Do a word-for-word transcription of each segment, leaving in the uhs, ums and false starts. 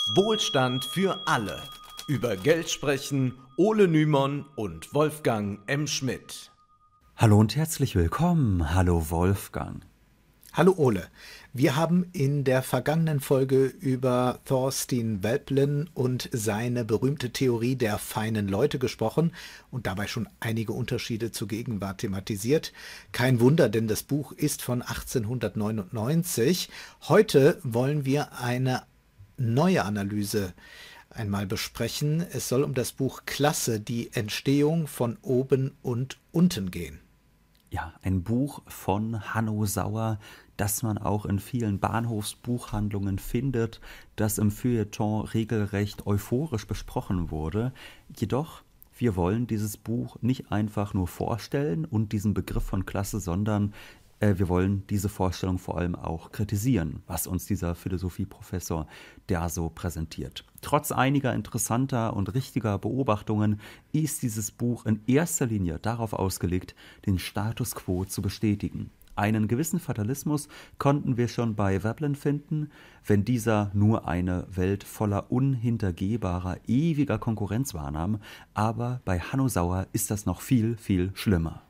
Wohlstand für alle. Über Geld sprechen Ole Nymon und Wolfgang M. Schmidt. Hallo und herzlich willkommen. Hallo Wolfgang. Hallo Ole. Wir haben in der vergangenen Folge über Thorstein Veblen und seine berühmte Theorie der feinen Leute gesprochen und dabei schon einige Unterschiede zur Gegenwart thematisiert. Kein Wunder, denn das Buch ist von achtzehnhundertneunundneunzig. Heute wollen wir eine neue Analyse einmal besprechen. Es soll um das Buch Klasse, die Entstehung von oben und unten gehen. Ja, ein Buch von Hanno Sauer, das man auch in vielen Bahnhofsbuchhandlungen findet, das im Feuilleton regelrecht euphorisch besprochen wurde. Jedoch, wir wollen dieses Buch nicht einfach nur vorstellen und diesen Begriff von Klasse, sondern äh, wir wollen diese Vorstellung vor allem auch kritisieren, was uns dieser Philosophieprofessor der so präsentiert. Trotz einiger interessanter und richtiger Beobachtungen ist dieses Buch in erster Linie darauf ausgelegt, den Status quo zu bestätigen. Einen gewissen Fatalismus konnten wir schon bei Veblen finden, wenn dieser nur eine Welt voller unhintergehbarer, ewiger Konkurrenz wahrnahm, aber bei Hanno Sauer ist das noch viel, viel schlimmer.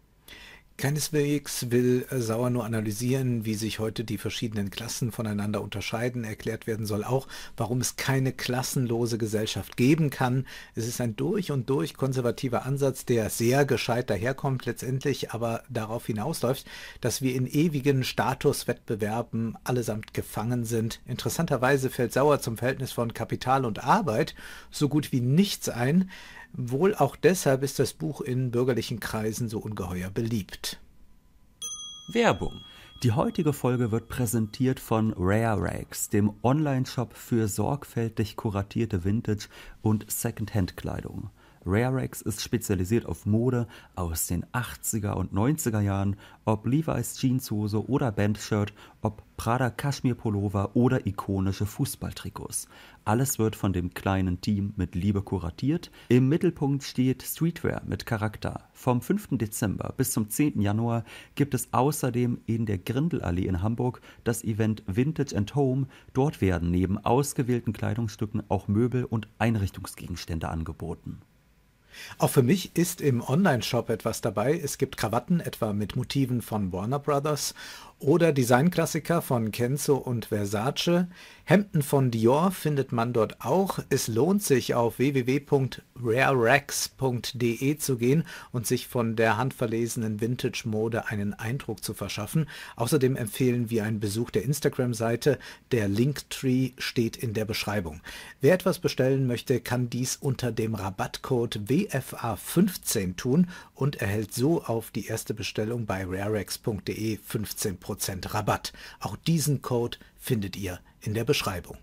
Keineswegs will Sauer nur analysieren, wie sich heute die verschiedenen Klassen voneinander unterscheiden. Erklärt werden soll auch, warum es keine klassenlose Gesellschaft geben kann. Es ist ein durch und durch konservativer Ansatz, der sehr gescheit daherkommt, letztendlich aber darauf hinausläuft, dass wir in ewigen Statuswettbewerben allesamt gefangen sind. Interessanterweise fällt Sauer zum Verhältnis von Kapital und Arbeit so gut wie nichts ein. Wohl auch deshalb ist das Buch in bürgerlichen Kreisen so ungeheuer beliebt. Werbung. Die heutige Folge wird präsentiert von Rare Rags, dem Online-Shop für sorgfältig kuratierte Vintage- und Secondhand-Kleidung. Rare Rags ist spezialisiert auf Mode aus den achtziger und neunziger Jahren, ob Levi's Jeanshose oder Bandshirt, ob Prada Kaschmir-Pullover oder ikonische Fußballtrikots. Alles wird von dem kleinen Team mit Liebe kuratiert. Im Mittelpunkt steht Streetwear mit Charakter. Vom fünften Dezember bis zum zehnten Januar gibt es außerdem in der Grindelallee in Hamburg das Event Vintage and Home. Dort werden neben ausgewählten Kleidungsstücken auch Möbel und Einrichtungsgegenstände angeboten. Auch für mich ist im Online-Shop etwas dabei. Es gibt Krawatten, etwa mit Motiven von Warner Brothers oder Designklassiker von Kenzo und Versace. Hemden von Dior findet man dort auch. Es lohnt sich, auf w w w punkt rare rags punkt d e zu gehen und sich von der handverlesenen Vintage-Mode einen Eindruck zu verschaffen. Außerdem empfehlen wir einen Besuch der Instagram-Seite. Der Linktree steht in der Beschreibung. Wer etwas bestellen möchte, kann dies unter dem Rabattcode W F A fünfzehn tun und erhält so auf die erste Bestellung bei rare rags punkt d e fünfzehn Prozent Rabatt. Auch diesen Code findet ihr in der Beschreibung.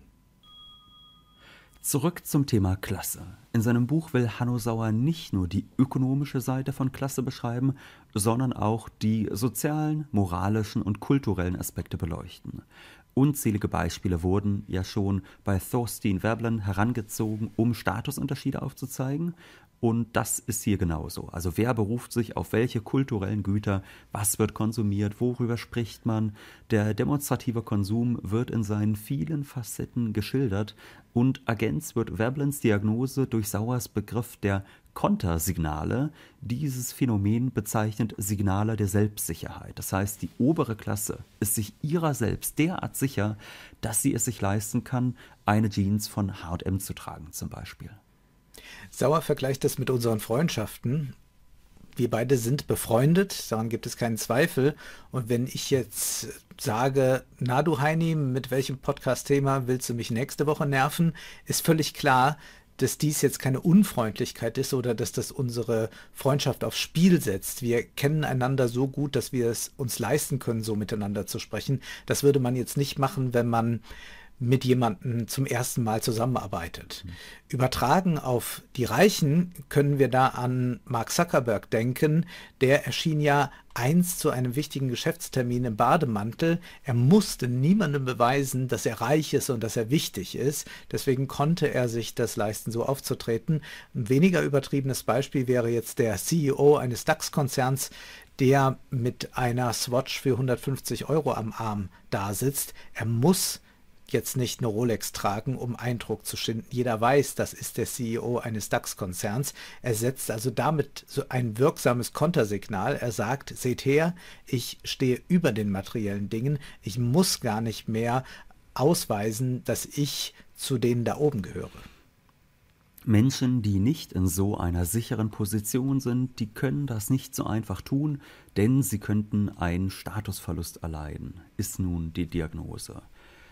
Zurück zum Thema Klasse. In seinem Buch will Hanno Sauer nicht nur die ökonomische Seite von Klasse beschreiben, sondern auch die sozialen, moralischen und kulturellen Aspekte beleuchten. Unzählige Beispiele wurden ja schon bei Thorstein Veblen herangezogen, um Statusunterschiede aufzuzeigen. Und das ist hier genauso. Also wer beruft sich auf welche kulturellen Güter, was wird konsumiert, worüber spricht man. Der demonstrative Konsum wird in seinen vielen Facetten geschildert und ergänzt wird Veblens Diagnose durch Sauers Begriff der Kontersignale. Dieses Phänomen bezeichnet Signale der Selbstsicherheit. Das heißt, die obere Klasse ist sich ihrer selbst derart sicher, dass sie es sich leisten kann, eine Jeans von H und M zu tragen zum Beispiel. Sauer vergleicht das mit unseren Freundschaften. Wir beide sind befreundet, daran gibt es keinen Zweifel. Und wenn ich jetzt sage, na du Heini, mit welchem Podcast-Thema willst du mich nächste Woche nerven, ist völlig klar, dass dies jetzt keine Unfreundlichkeit ist oder dass das unsere Freundschaft aufs Spiel setzt. Wir kennen einander so gut, dass wir es uns leisten können, so miteinander zu sprechen. Das würde man jetzt nicht machen, wenn man mit jemandem zum ersten Mal zusammenarbeitet. Mhm. Übertragen auf die Reichen können wir da an Mark Zuckerberg denken. Der erschien ja einst zu einem wichtigen Geschäftstermin im Bademantel. Er musste niemandem beweisen, dass er reich ist und dass er wichtig ist. Deswegen konnte er sich das leisten, so aufzutreten. Ein weniger übertriebenes Beispiel wäre jetzt der C E O eines DAX-Konzerns, der mit einer Swatch für hundertfünfzig Euro am Arm da sitzt. Er muss jetzt nicht eine Rolex tragen, um Eindruck zu schinden. Jeder weiß, das ist der C E O eines DAX-Konzerns. Er setzt also damit so ein wirksames Kontersignal. Er sagt, seht her, ich stehe über den materiellen Dingen. Ich muss gar nicht mehr ausweisen, dass ich zu denen da oben gehöre. Menschen, die nicht in so einer sicheren Position sind, die können das nicht so einfach tun, denn sie könnten einen Statusverlust erleiden, ist nun die Diagnose.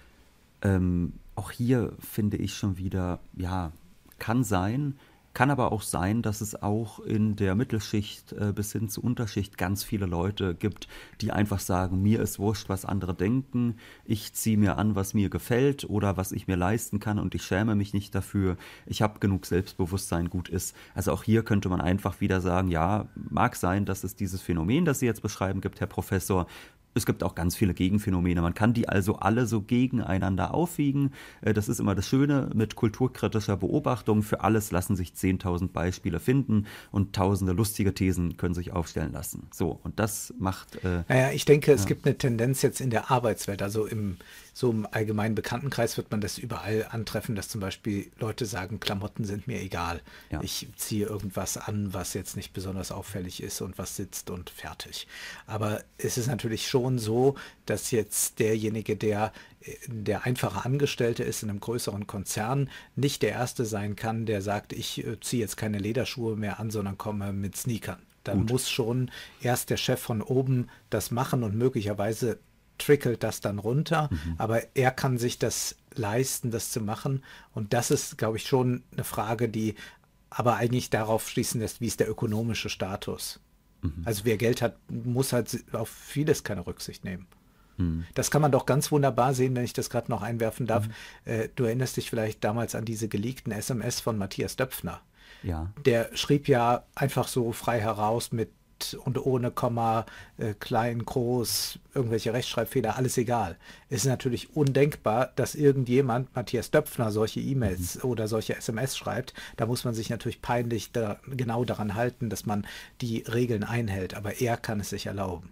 Ähm, auch hier finde ich schon wieder, ja, kann sein, kann aber auch sein, dass es auch in der Mittelschicht äh, bis hin zur Unterschicht ganz viele Leute gibt, die einfach sagen, mir ist wurscht, was andere denken, ich ziehe mir an, was mir gefällt oder was ich mir leisten kann und ich schäme mich nicht dafür, ich habe genug Selbstbewusstsein, gut ist. Also auch hier könnte man einfach wieder sagen, ja, mag sein, dass es dieses Phänomen, das Sie jetzt beschreiben, gibt, Herr Professor. Es gibt auch ganz viele Gegenphänomene. Man kann die also alle so gegeneinander aufwiegen. Das ist immer das Schöne mit kulturkritischer Beobachtung. Für alles lassen sich zehntausend Beispiele finden und tausende lustige Thesen können sich aufstellen lassen. So, und das macht... Äh, naja, ich denke, es ja. gibt eine Tendenz jetzt in der Arbeitswelt, also im so im allgemeinen Bekanntenkreis wird man das überall antreffen, dass zum Beispiel Leute sagen, Klamotten sind mir egal. Ja. Ich ziehe irgendwas an, was jetzt nicht besonders auffällig ist und was sitzt und fertig. Aber es ist natürlich schon so, dass jetzt derjenige, der der einfache Angestellte ist in einem größeren Konzern, nicht der Erste sein kann, der sagt, ich ziehe jetzt keine Lederschuhe mehr an, sondern komme mit Sneakern. Dann Gut. muss schon erst der Chef von oben das machen und möglicherweise trickelt das dann runter, mhm. aber er kann sich das leisten, das zu machen. Und das ist, glaube ich, schon eine Frage, die aber eigentlich darauf schließen lässt, wie ist der ökonomische Status. Mhm. Also wer Geld hat, muss halt auf vieles keine Rücksicht nehmen. Mhm. Das kann man doch ganz wunderbar sehen, wenn ich das gerade noch einwerfen darf. Mhm. Äh, du erinnerst dich vielleicht damals an diese geleakten S M S von Matthias Döpfner. Ja. Der schrieb ja einfach so frei heraus mit und ohne Komma, äh, klein, groß, irgendwelche Rechtschreibfehler, alles egal. Es ist natürlich undenkbar, dass irgendjemand, Matthias Döpfner, solche E-Mails mhm. oder solche S M S schreibt. Da muss man sich natürlich peinlich da, genau daran halten, dass man die Regeln einhält. Aber er kann es sich erlauben.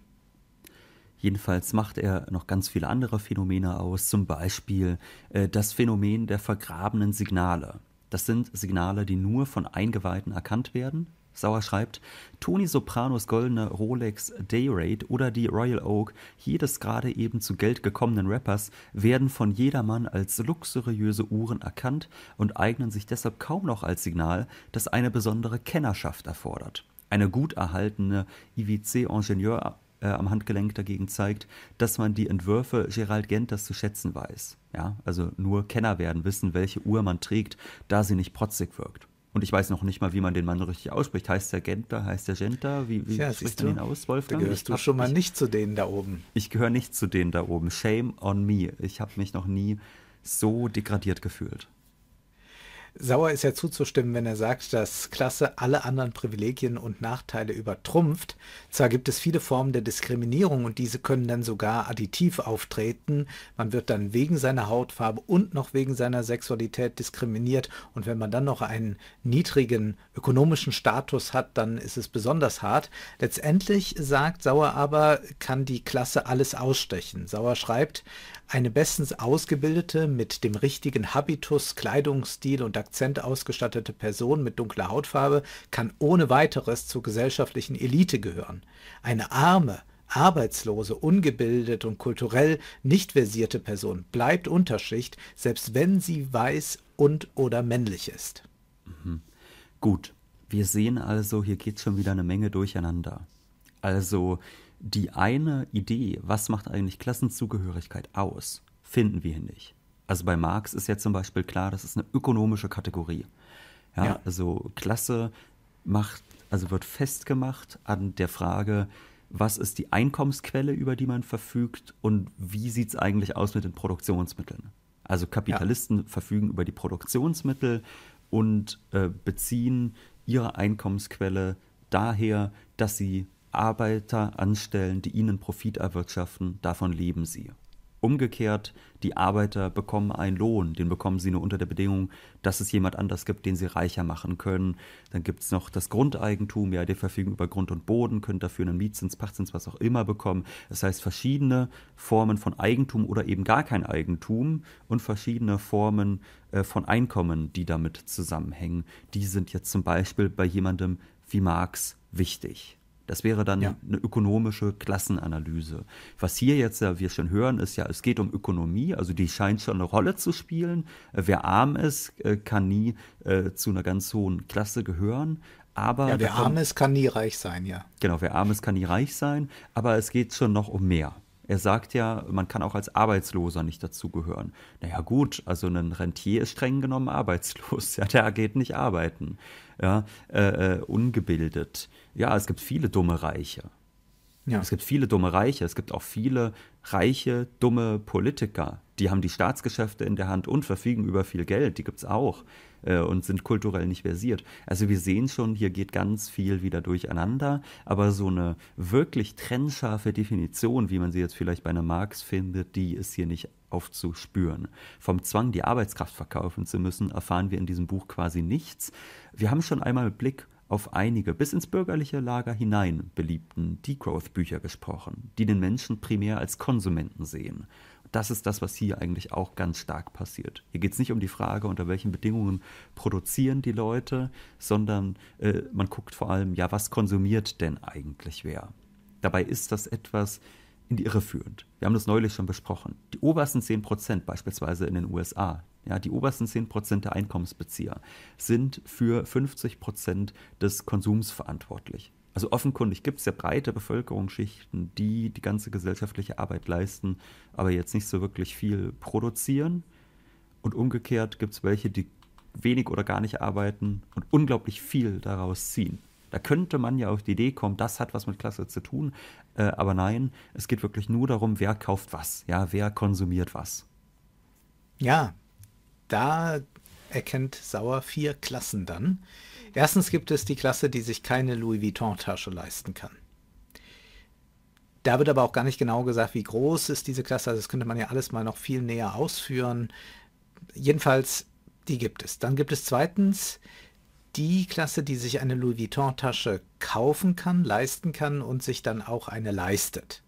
Jedenfalls macht er noch ganz viele andere Phänomene aus, zum Beispiel äh, das Phänomen der vergrabenen Signale. Das sind Signale, die nur von Eingeweihten erkannt werden. Sauer schreibt, Tony Sopranos goldene Rolex Dayrate oder die Royal Oak, jedes gerade eben zu Geld gekommenen Rappers, werden von jedermann als luxuriöse Uhren erkannt und eignen sich deshalb kaum noch als Signal, das eine besondere Kennerschaft erfordert. Eine gut erhaltene I W C-Ingenieur äh, am Handgelenk dagegen zeigt, dass man die Entwürfe Gerald Genters zu schätzen weiß. Ja, also nur Kenner werden wissen, welche Uhr man trägt, da sie nicht protzig wirkt. Und ich weiß noch nicht mal, wie man den Mann richtig ausspricht. Heißt der Genter, heißt der Genter? Wie, wie ja, spricht man ihn aus, Wolfgang? Da gehörst ich du hab, schon mal ich, nicht zu denen da oben. Ich gehöre nicht zu denen da oben. Shame on me. Ich habe mich noch nie so degradiert gefühlt. Sauer ist ja zuzustimmen, wenn er sagt, dass Klasse alle anderen Privilegien und Nachteile übertrumpft. Zwar gibt es viele Formen der Diskriminierung und diese können dann sogar additiv auftreten. Man wird dann wegen seiner Hautfarbe und noch wegen seiner Sexualität diskriminiert. Und wenn man dann noch einen niedrigen ökonomischen Status hat, dann ist es besonders hart. Letztendlich, sagt Sauer aber, kann die Klasse alles ausstechen. Sauer schreibt, eine bestens ausgebildete, mit dem richtigen Habitus, Kleidungsstil und Akzent ausgestattete Person mit dunkler Hautfarbe kann ohne weiteres zur gesellschaftlichen Elite gehören. Eine arme, arbeitslose, ungebildet und kulturell nicht versierte Person bleibt Unterschicht, selbst wenn sie weiß und oder männlich ist. Mhm. Gut, wir sehen also, hier geht schon wieder eine Menge durcheinander. Also die eine Idee, was macht eigentlich Klassenzugehörigkeit aus, finden wir hier nicht. Also bei Marx ist ja zum Beispiel klar, das ist eine ökonomische Kategorie. Ja, ja. Also Klasse macht, also wird festgemacht an der Frage, was ist die Einkommensquelle, über die man verfügt und wie sieht es eigentlich aus mit den Produktionsmitteln. Also Kapitalisten ja. verfügen über die Produktionsmittel und äh, beziehen ihre Einkommensquelle daher, dass sie Arbeiter anstellen, die ihnen Profit erwirtschaften, davon leben sie. Umgekehrt, die Arbeiter bekommen einen Lohn, den bekommen sie nur unter der Bedingung, dass es jemand anders gibt, den sie reicher machen können. Dann gibt es noch das Grundeigentum, ja, die verfügen über Grund und Boden, können dafür einen Mietzins, Pachtzins, was auch immer bekommen. Das heißt, verschiedene Formen von Eigentum oder eben gar kein Eigentum und verschiedene Formen äh, von Einkommen, die damit zusammenhängen, die sind jetzt zum Beispiel bei jemandem wie Marx wichtig. Das wäre dann ja. eine ökonomische Klassenanalyse. Was hier jetzt ja wir schon hören, ist ja, es geht um Ökonomie, also die scheint schon eine Rolle zu spielen. Wer arm ist, kann nie äh, zu einer ganz hohen Klasse gehören. Aber ja, wer davon, arm ist, kann nie reich sein, ja. Genau, wer arm ist, kann nie reich sein, aber es geht schon noch um mehr. Er sagt ja, man kann auch als Arbeitsloser nicht dazugehören. Naja gut, also ein Rentier ist streng genommen arbeitslos. Ja, der geht nicht arbeiten. Ja, äh, äh, ungebildet. Ja, es gibt viele dumme Reiche. Ja. Es gibt viele dumme Reiche. Es gibt auch viele reiche, dumme Politiker. Die haben die Staatsgeschäfte in der Hand und verfügen über viel Geld. Die gibt es auch äh, und sind kulturell nicht versiert. Also wir sehen schon, hier geht ganz viel wieder durcheinander. Aber so eine wirklich trennscharfe Definition, wie man sie jetzt vielleicht bei einem Marx findet, die ist hier nicht aufzuspüren. Vom Zwang, die Arbeitskraft verkaufen zu müssen, erfahren wir in diesem Buch quasi nichts. Wir haben schon einmal mit Blick auf einige bis ins bürgerliche Lager hinein beliebten Degrowth-Bücher gesprochen, die den Menschen primär als Konsumenten sehen. Das ist das, was hier eigentlich auch ganz stark passiert. Hier geht es nicht um die Frage, unter welchen Bedingungen produzieren die Leute, sondern äh, man guckt vor allem, ja, was konsumiert denn eigentlich wer? Dabei ist das etwas in die Irre führend. Wir haben das neulich schon besprochen. Die obersten zehn Prozent beispielsweise in den U S A, ja, die obersten zehn Prozent der Einkommensbezieher sind für fünfzig Prozent des Konsums verantwortlich. Also offenkundig gibt es ja breite Bevölkerungsschichten, die die ganze gesellschaftliche Arbeit leisten, aber jetzt nicht so wirklich viel produzieren. Und umgekehrt gibt es welche, die wenig oder gar nicht arbeiten und unglaublich viel daraus ziehen. Da könnte man ja auf die Idee kommen, das hat was mit Klasse zu tun, äh, aber nein, es geht wirklich nur darum, wer kauft was, ja, wer konsumiert was. Ja, da erkennt Sauer vier Klassen dann. Erstens gibt es die Klasse, die sich keine Louis Vuitton-Tasche leisten kann. Da wird aber auch gar nicht genau gesagt, wie groß ist diese Klasse, also das könnte man ja alles mal noch viel näher ausführen. Jedenfalls, die gibt es. Dann gibt es zweitens die Klasse, die sich eine Louis Vuitton-Tasche kaufen kann, leisten kann und sich dann auch eine leistet.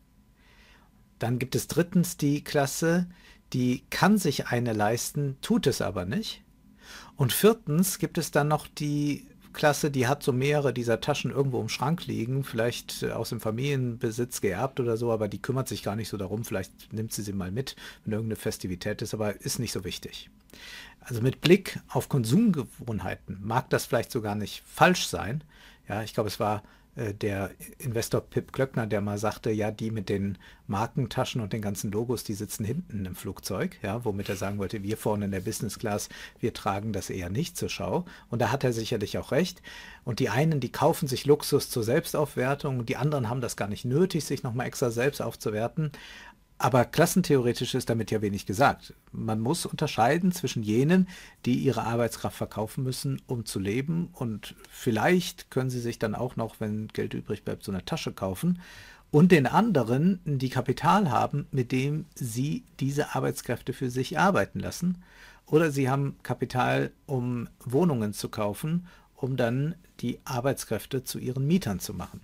Dann gibt es drittens die Klasse, die kann sich eine leisten, tut es aber nicht. Und viertens gibt es dann noch die Klasse, die hat so mehrere dieser Taschen irgendwo im Schrank liegen, vielleicht aus dem Familienbesitz geerbt oder so, aber die kümmert sich gar nicht so darum, vielleicht nimmt sie sie mal mit, wenn irgendeine Festivität ist, aber ist nicht so wichtig. Also mit Blick auf Konsumgewohnheiten mag das vielleicht sogar nicht falsch sein. Ja, ich glaube, es war äh, der Investor Pip Glöckner, der mal sagte, ja, die mit den Markentaschen und den ganzen Logos, die sitzen hinten im Flugzeug, ja, womit er sagen wollte, wir vorne in der Business Class, wir tragen das eher nicht zur Schau. Und da hat er sicherlich auch recht. Und die einen, die kaufen sich Luxus zur Selbstaufwertung und die anderen haben das gar nicht nötig, sich nochmal extra selbst aufzuwerten. Aber klassentheoretisch ist damit ja wenig gesagt. Man muss unterscheiden zwischen jenen, die ihre Arbeitskraft verkaufen müssen, um zu leben. Und vielleicht können sie sich dann auch noch, wenn Geld übrig bleibt, so eine Tasche kaufen. Und den anderen, die Kapital haben, mit dem sie diese Arbeitskräfte für sich arbeiten lassen. Oder sie haben Kapital, um Wohnungen zu kaufen, um dann die Arbeitskräfte zu ihren Mietern zu machen.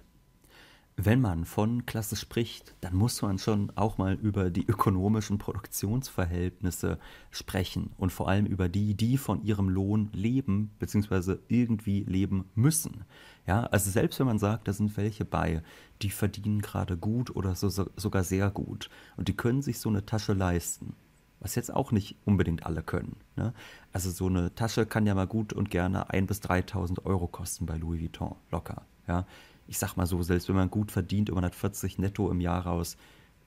Wenn man von Klasse spricht, dann muss man schon auch mal über die ökonomischen Produktionsverhältnisse sprechen und vor allem über die, die von ihrem Lohn leben bzw. irgendwie leben müssen. Ja, also selbst wenn man sagt, da sind welche bei, die verdienen gerade gut oder so, so, sogar sehr gut und die können sich so eine Tasche leisten, was jetzt auch nicht unbedingt alle können. Ne? Also so eine Tasche kann ja mal gut und gerne ein bis dreitausend Euro kosten bei Louis Vuitton, locker, ja. Ich sag mal so, selbst wenn man gut verdient, über hundertvierzig netto im Jahr raus,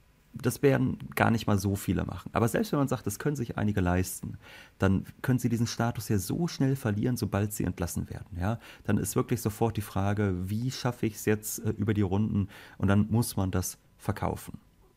das werden gar nicht mal so viele machen. Aber selbst wenn man sagt, das können sich einige leisten, dann können sie diesen Status ja so schnell verlieren, sobald sie entlassen werden. Ja? Dann ist wirklich sofort die Frage, wie schaffe ich es jetzt äh, über die Runden? Und dann muss man das verkaufen.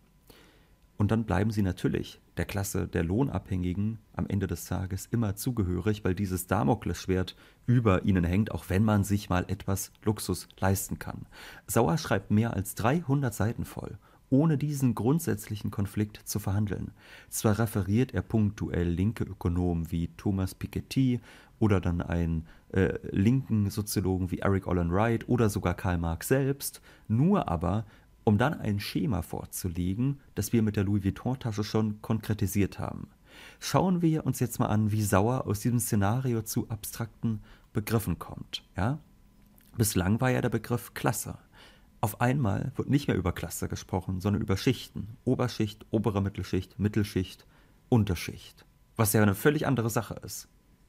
Und dann bleiben sie natürlich der Klasse der Lohnabhängigen am Ende des Tages immer zugehörig, weil dieses Damoklesschwert über ihnen hängt, auch wenn man sich mal etwas Luxus leisten kann. Sauer schreibt mehr als dreihundert Seiten voll, ohne diesen grundsätzlichen Konflikt zu verhandeln. Zwar referiert er punktuell linke Ökonomen wie Thomas Piketty oder dann einen äh, linken Soziologen wie Eric Olin Wright oder sogar Karl Marx selbst, nur aber, um dann ein Schema vorzulegen, das wir mit der Louis Vuitton-Tasche schon konkretisiert haben. Schauen wir uns jetzt mal an, wie Sauer aus diesem Szenario zu abstrakten Begriffen kommt. Ja? Bislang war ja der Begriff Klasse. Auf einmal wird nicht mehr über Klasse gesprochen, sondern über Schichten. Oberschicht, obere Mittelschicht, Mittelschicht, Unterschicht. Was ja eine völlig andere Sache ist.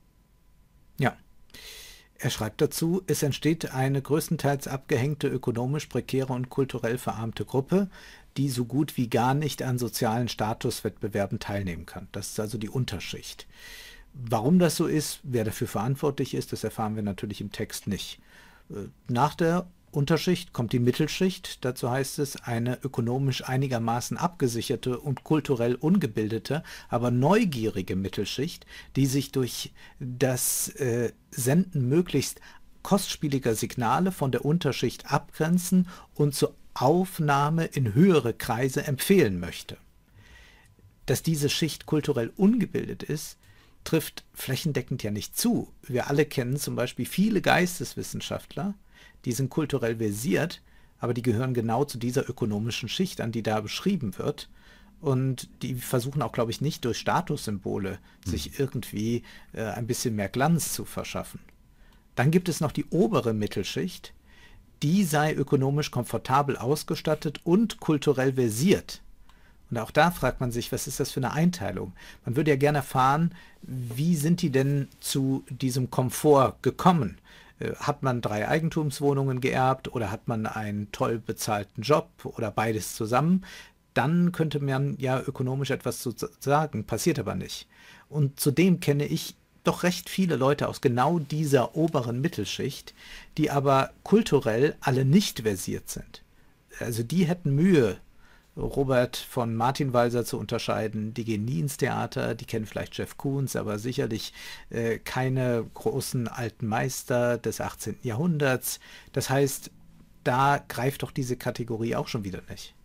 Ja. Er schreibt dazu, es entsteht eine größtenteils abgehängte, ökonomisch prekäre und kulturell verarmte Gruppe, die so gut wie gar nicht an sozialen Statuswettbewerben teilnehmen kann. Das ist also die Unterschicht. Warum das so ist, wer dafür verantwortlich ist, das erfahren wir natürlich im Text nicht. Nach der Unterschicht kommt die Mittelschicht. Dazu heißt es, eine ökonomisch einigermaßen abgesicherte und kulturell ungebildete, aber neugierige Mittelschicht, die sich durch das äh, Senden möglichst kostspieliger Signale von der Unterschicht abgrenzen und zur Aufnahme in höhere Kreise empfehlen möchte. Dass diese Schicht kulturell ungebildet ist, trifft flächendeckend ja nicht zu. Wir alle kennen zum Beispiel viele Geisteswissenschaftler, die sind kulturell versiert, aber die gehören genau zu dieser ökonomischen Schicht, an die da beschrieben wird. Und die versuchen auch, glaube ich, nicht durch Statussymbole mhm. sich irgendwie äh, ein bisschen mehr Glanz zu verschaffen. Dann gibt es noch die obere Mittelschicht, die sei ökonomisch komfortabel ausgestattet und kulturell versiert. Und auch da fragt man sich, was ist das für eine Einteilung? Man würde ja gerne erfahren, wie sind die denn zu diesem Komfort gekommen? Hat man drei Eigentumswohnungen geerbt oder hat man einen toll bezahlten Job oder beides zusammen? Dann könnte man ja ökonomisch etwas zu sagen, passiert aber nicht. Und zudem kenne ich doch recht viele Leute aus genau dieser oberen Mittelschicht, die aber kulturell alle nicht versiert sind. Also die hätten Mühe, Robert von Martin Walser zu unterscheiden. Die gehen nie ins Theater, die kennen vielleicht Jeff Koons, aber sicherlich äh, keine großen alten Meister des achtzehnten Jahrhunderts. Das heißt, da greift doch diese Kategorie auch schon wieder nicht.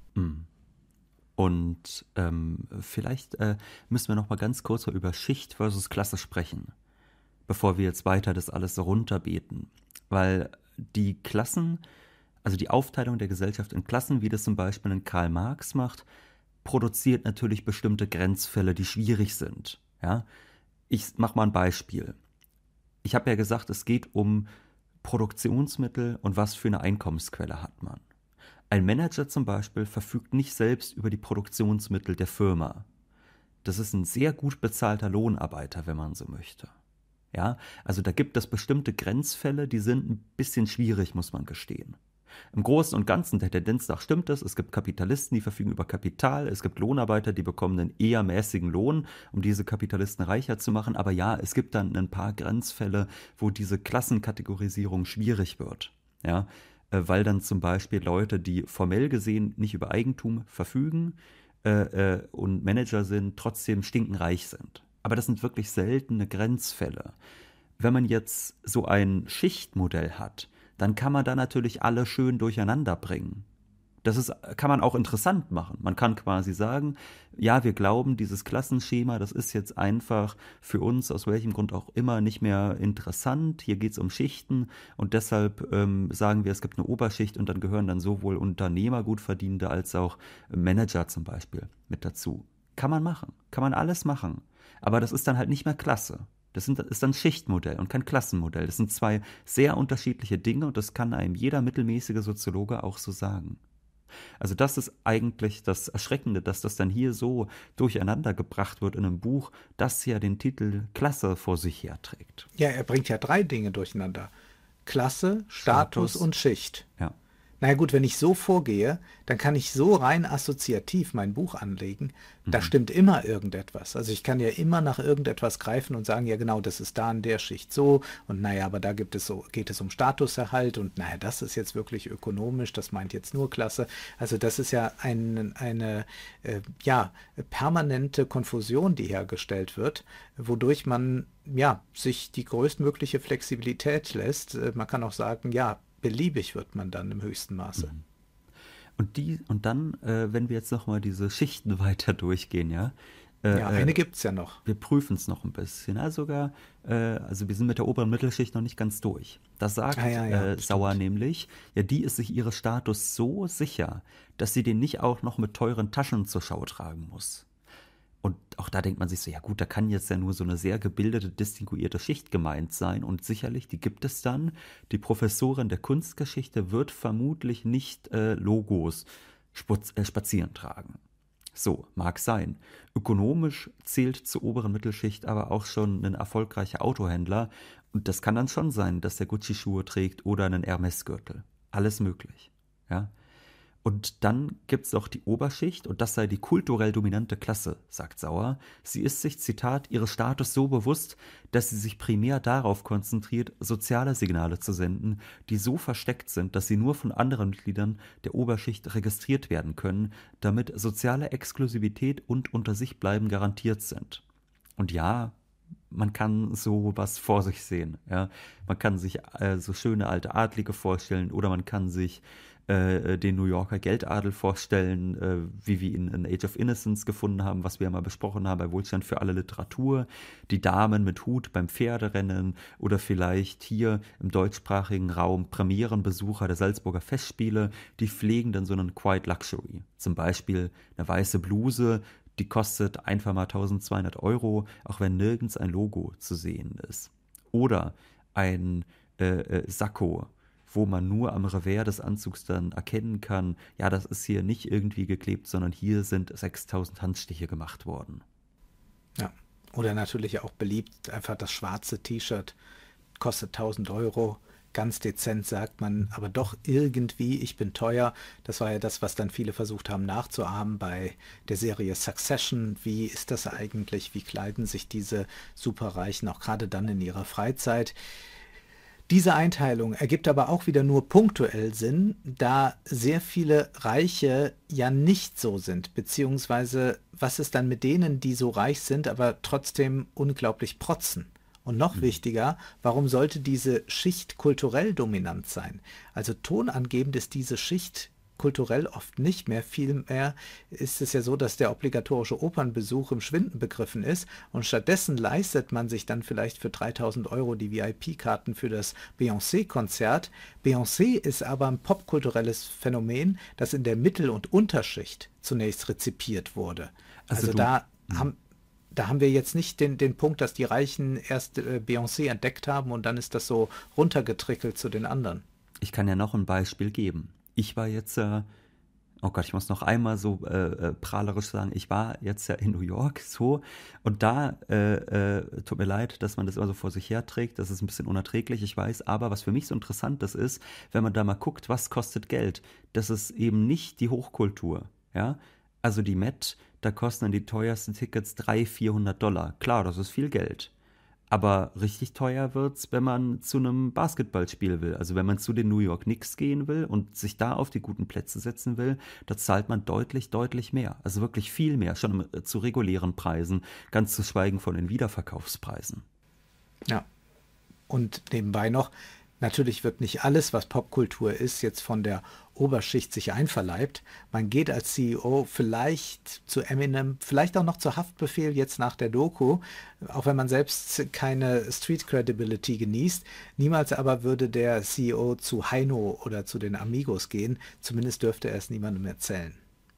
Und ähm, vielleicht äh, müssen wir noch mal ganz kurz über Schicht versus Klasse sprechen, bevor wir jetzt weiter das alles so runterbeten. Weil die Klassen, also die Aufteilung der Gesellschaft in Klassen, wie das zum Beispiel ein Karl Marx macht, produziert natürlich bestimmte Grenzfälle, die schwierig sind. Ja? Ich mache mal ein Beispiel. Ich habe ja gesagt, es geht um Produktionsmittel und was für eine Einkommensquelle hat man. Ein Manager zum Beispiel verfügt nicht selbst über die Produktionsmittel der Firma. Das ist ein sehr gut bezahlter Lohnarbeiter, wenn man so möchte. Ja? Also da gibt es bestimmte Grenzfälle, die sind ein bisschen schwierig, muss man gestehen. Im Großen und Ganzen, der Tendenz nach stimmt es, es gibt Kapitalisten, die verfügen über Kapital, es gibt Lohnarbeiter, die bekommen einen eher mäßigen Lohn, um diese Kapitalisten reicher zu machen, aber ja, es gibt dann ein paar Grenzfälle, wo diese Klassenkategorisierung schwierig wird, ja, weil dann zum Beispiel Leute, die formell gesehen nicht über Eigentum verfügen äh, äh, und Manager sind, trotzdem stinkenreich sind. Aber das sind wirklich seltene Grenzfälle. Wenn man jetzt so ein Schichtmodell hat, dann kann man da natürlich alle schön durcheinander bringen. Das ist, kann man auch interessant machen. Man kann quasi sagen, ja, wir glauben, dieses Klassenschema, das ist jetzt einfach für uns, aus welchem Grund auch immer, nicht mehr interessant. Hier geht es um Schichten und deshalb ähm, sagen wir, es gibt eine Oberschicht und dann gehören dann sowohl Unternehmer, Gutverdienende, als auch Manager zum Beispiel mit dazu. Kann man machen, kann man alles machen. Aber das ist dann halt nicht mehr Klasse. Das sind, ist dann Schichtmodell und kein Klassenmodell. Das sind zwei sehr unterschiedliche Dinge und das kann einem jeder mittelmäßige Soziologe auch so sagen. Also das ist eigentlich das Erschreckende, dass das dann hier so durcheinander gebracht wird in einem Buch, das ja den Titel Klasse vor sich herträgt. Ja, er bringt ja drei Dinge durcheinander. Klasse, Status, Status und Schicht. Ja. Naja gut, wenn ich so vorgehe, dann kann ich so rein assoziativ mein Buch anlegen, da mhm. stimmt immer irgendetwas. Also ich kann ja immer nach irgendetwas greifen und sagen, ja genau, das ist da in der Schicht so und naja, aber da gibt es so, geht es um Statuserhalt und naja, das ist jetzt wirklich ökonomisch, das meint jetzt nur Klasse. Also das ist ja ein, eine äh, ja, permanente Konfusion, die hergestellt wird, wodurch man ja sich die größtmögliche Flexibilität lässt. Man kann auch sagen, ja, beliebig wird man dann im höchsten Maße. Und die, und dann, äh, wenn wir jetzt nochmal diese Schichten weiter durchgehen, ja. Äh, Ja, eine äh, gibt es ja noch. wir prüfen es noch ein bisschen. Ja, sogar, äh, also wir sind mit der oberen Mittelschicht noch nicht ganz durch. Da sagt Ah, ja, ja, äh, Sauer stimmt. nämlich, ja, die ist sich ihres Status so sicher, dass sie den nicht auch noch mit teuren Taschen zur Schau tragen muss. Und auch da denkt man sich so, ja gut, da kann jetzt ja nur so eine sehr gebildete, distinguierte Schicht gemeint sein. Und sicherlich, die gibt es dann. Die Professorin der Kunstgeschichte wird vermutlich nicht äh, Logos spuz- äh, spazieren tragen. So, mag sein. Ökonomisch zählt zur oberen Mittelschicht aber auch schon ein erfolgreicher Autohändler. Und das kann dann schon sein, dass der Gucci-Schuhe trägt oder einen Hermes-Gürtel. Alles möglich. Ja. Und dann gibt es auch die Oberschicht und das sei die kulturell dominante Klasse, sagt Sauer. Sie ist sich, Zitat, ihres Status so bewusst, dass sie sich primär darauf konzentriert, soziale Signale zu senden, die so versteckt sind, dass sie nur von anderen Mitgliedern der Oberschicht registriert werden können, damit soziale Exklusivität und unter sich bleiben garantiert sind. Und ja, man kann so was vor sich sehen. Ja? Man kann sich äh, so schöne alte Adlige vorstellen oder man kann sich äh, den New Yorker Geldadel vorstellen, äh, wie wir ihn in Age of Innocence gefunden haben, was wir ja mal besprochen haben bei Wohlstand für alle Literatur, die Damen mit Hut beim Pferderennen oder vielleicht hier im deutschsprachigen Raum Premierenbesucher der Salzburger Festspiele, die pflegen dann so einen Quiet Luxury. Zum Beispiel eine weiße Bluse, die kostet einfach mal eintausendzweihundert Euro, auch wenn nirgends ein Logo zu sehen ist. Oder ein äh, äh, Sakko, wo man nur am Revers des Anzugs dann erkennen kann, ja, das ist hier nicht irgendwie geklebt, sondern hier sind sechstausend Handstiche gemacht worden. Ja. Oder natürlich auch beliebt, einfach das schwarze T-Shirt kostet tausend Euro. Ganz dezent sagt man, aber doch irgendwie, ich bin teuer. Das war ja das, was dann viele versucht haben nachzuahmen bei der Serie Succession. Wie ist das eigentlich? Wie kleiden sich diese Superreichen auch gerade dann in ihrer Freizeit? Diese Einteilung ergibt aber auch wieder nur punktuell Sinn, da sehr viele Reiche ja nicht so sind, beziehungsweise was ist dann mit denen, die so reich sind, aber trotzdem unglaublich protzen? Und noch wichtiger, warum sollte diese Schicht kulturell dominant sein? Also tonangebend ist diese Schicht kulturell oft nicht mehr. Vielmehr ist es ja so, dass der obligatorische Opernbesuch im Schwinden begriffen ist und stattdessen leistet man sich dann vielleicht für dreitausend Euro die V I P-Karten für das Beyoncé-Konzert. Beyoncé ist aber ein popkulturelles Phänomen, das in der Mittel- und Unterschicht zunächst rezipiert wurde. Also Also, du- da haben da haben wir jetzt nicht den, den Punkt, dass die Reichen erst äh, Beyoncé entdeckt haben und dann ist das so runtergetrickelt zu den anderen. Ich kann ja noch ein Beispiel geben. Ich war jetzt, äh, oh Gott, ich muss noch einmal so äh, äh, prahlerisch sagen, ich war jetzt ja in New York so und da, äh, äh, tut mir leid, dass man das immer so vor sich herträgt, das ist ein bisschen unerträglich, ich weiß, aber was für mich so interessant das ist, wenn man da mal guckt, was kostet Geld, das ist eben nicht die Hochkultur, ja, also die Met, da kosten dann die teuersten Tickets dreihundert, vierhundert Dollar, klar, das ist viel Geld. Aber richtig teuer wird's, wenn man zu einem Basketballspiel will. Also wenn man zu den New York Knicks gehen will und sich da auf die guten Plätze setzen will, da zahlt man deutlich, deutlich mehr. Also wirklich viel mehr, schon zu regulären Preisen, ganz zu schweigen von den Wiederverkaufspreisen. Ja. Und nebenbei noch, natürlich wird nicht alles, was Popkultur ist, jetzt von der Oberschicht sich einverleibt. Man geht als C E O vielleicht zu Eminem, vielleicht auch noch zu Haftbefehl jetzt nach der Doku, auch wenn man selbst keine Street Credibility genießt. Niemals aber würde der C E O zu Heino oder zu den Amigos gehen. Zumindest dürfte er es niemandem erzählen.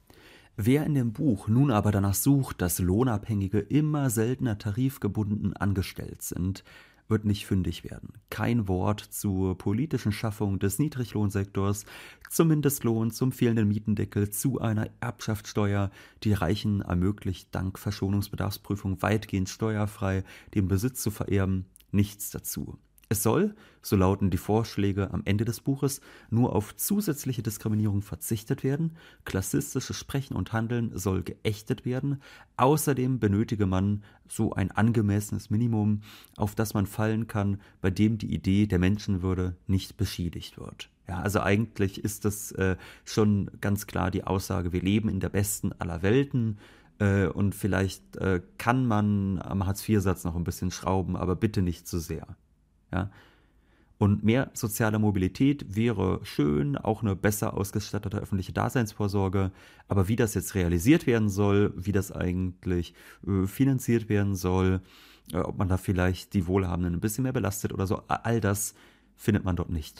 Wer in dem Buch nun aber danach sucht, dass Lohnabhängige immer seltener tarifgebunden angestellt sind, wird nicht fündig werden. Kein Wort zur politischen Schaffung des Niedriglohnsektors, zum Mindestlohn, zum fehlenden Mietendeckel, zu einer Erbschaftssteuer, die Reichen ermöglicht, dank Verschonungsbedarfsprüfung weitgehend steuerfrei den Besitz zu vererben. Nichts dazu. Es soll, so lauten die Vorschläge am Ende des Buches, nur auf zusätzliche Diskriminierung verzichtet werden, klassistisches Sprechen und Handeln soll geächtet werden, außerdem benötige man so ein angemessenes Minimum, auf das man fallen kann, bei dem die Idee der Menschenwürde nicht beschädigt wird. Ja, also eigentlich ist das äh, schon ganz klar die Aussage, wir leben in der besten aller Welten, äh, und vielleicht äh, kann man am Hartz-vier-Satz noch ein bisschen schrauben, aber bitte nicht zu sehr. Ja? Und mehr soziale Mobilität wäre schön, auch eine besser ausgestattete öffentliche Daseinsvorsorge. Aber wie das jetzt realisiert werden soll, wie das eigentlich äh, finanziert werden soll, äh, ob man da vielleicht die Wohlhabenden ein bisschen mehr belastet oder so, all das findet man dort nicht.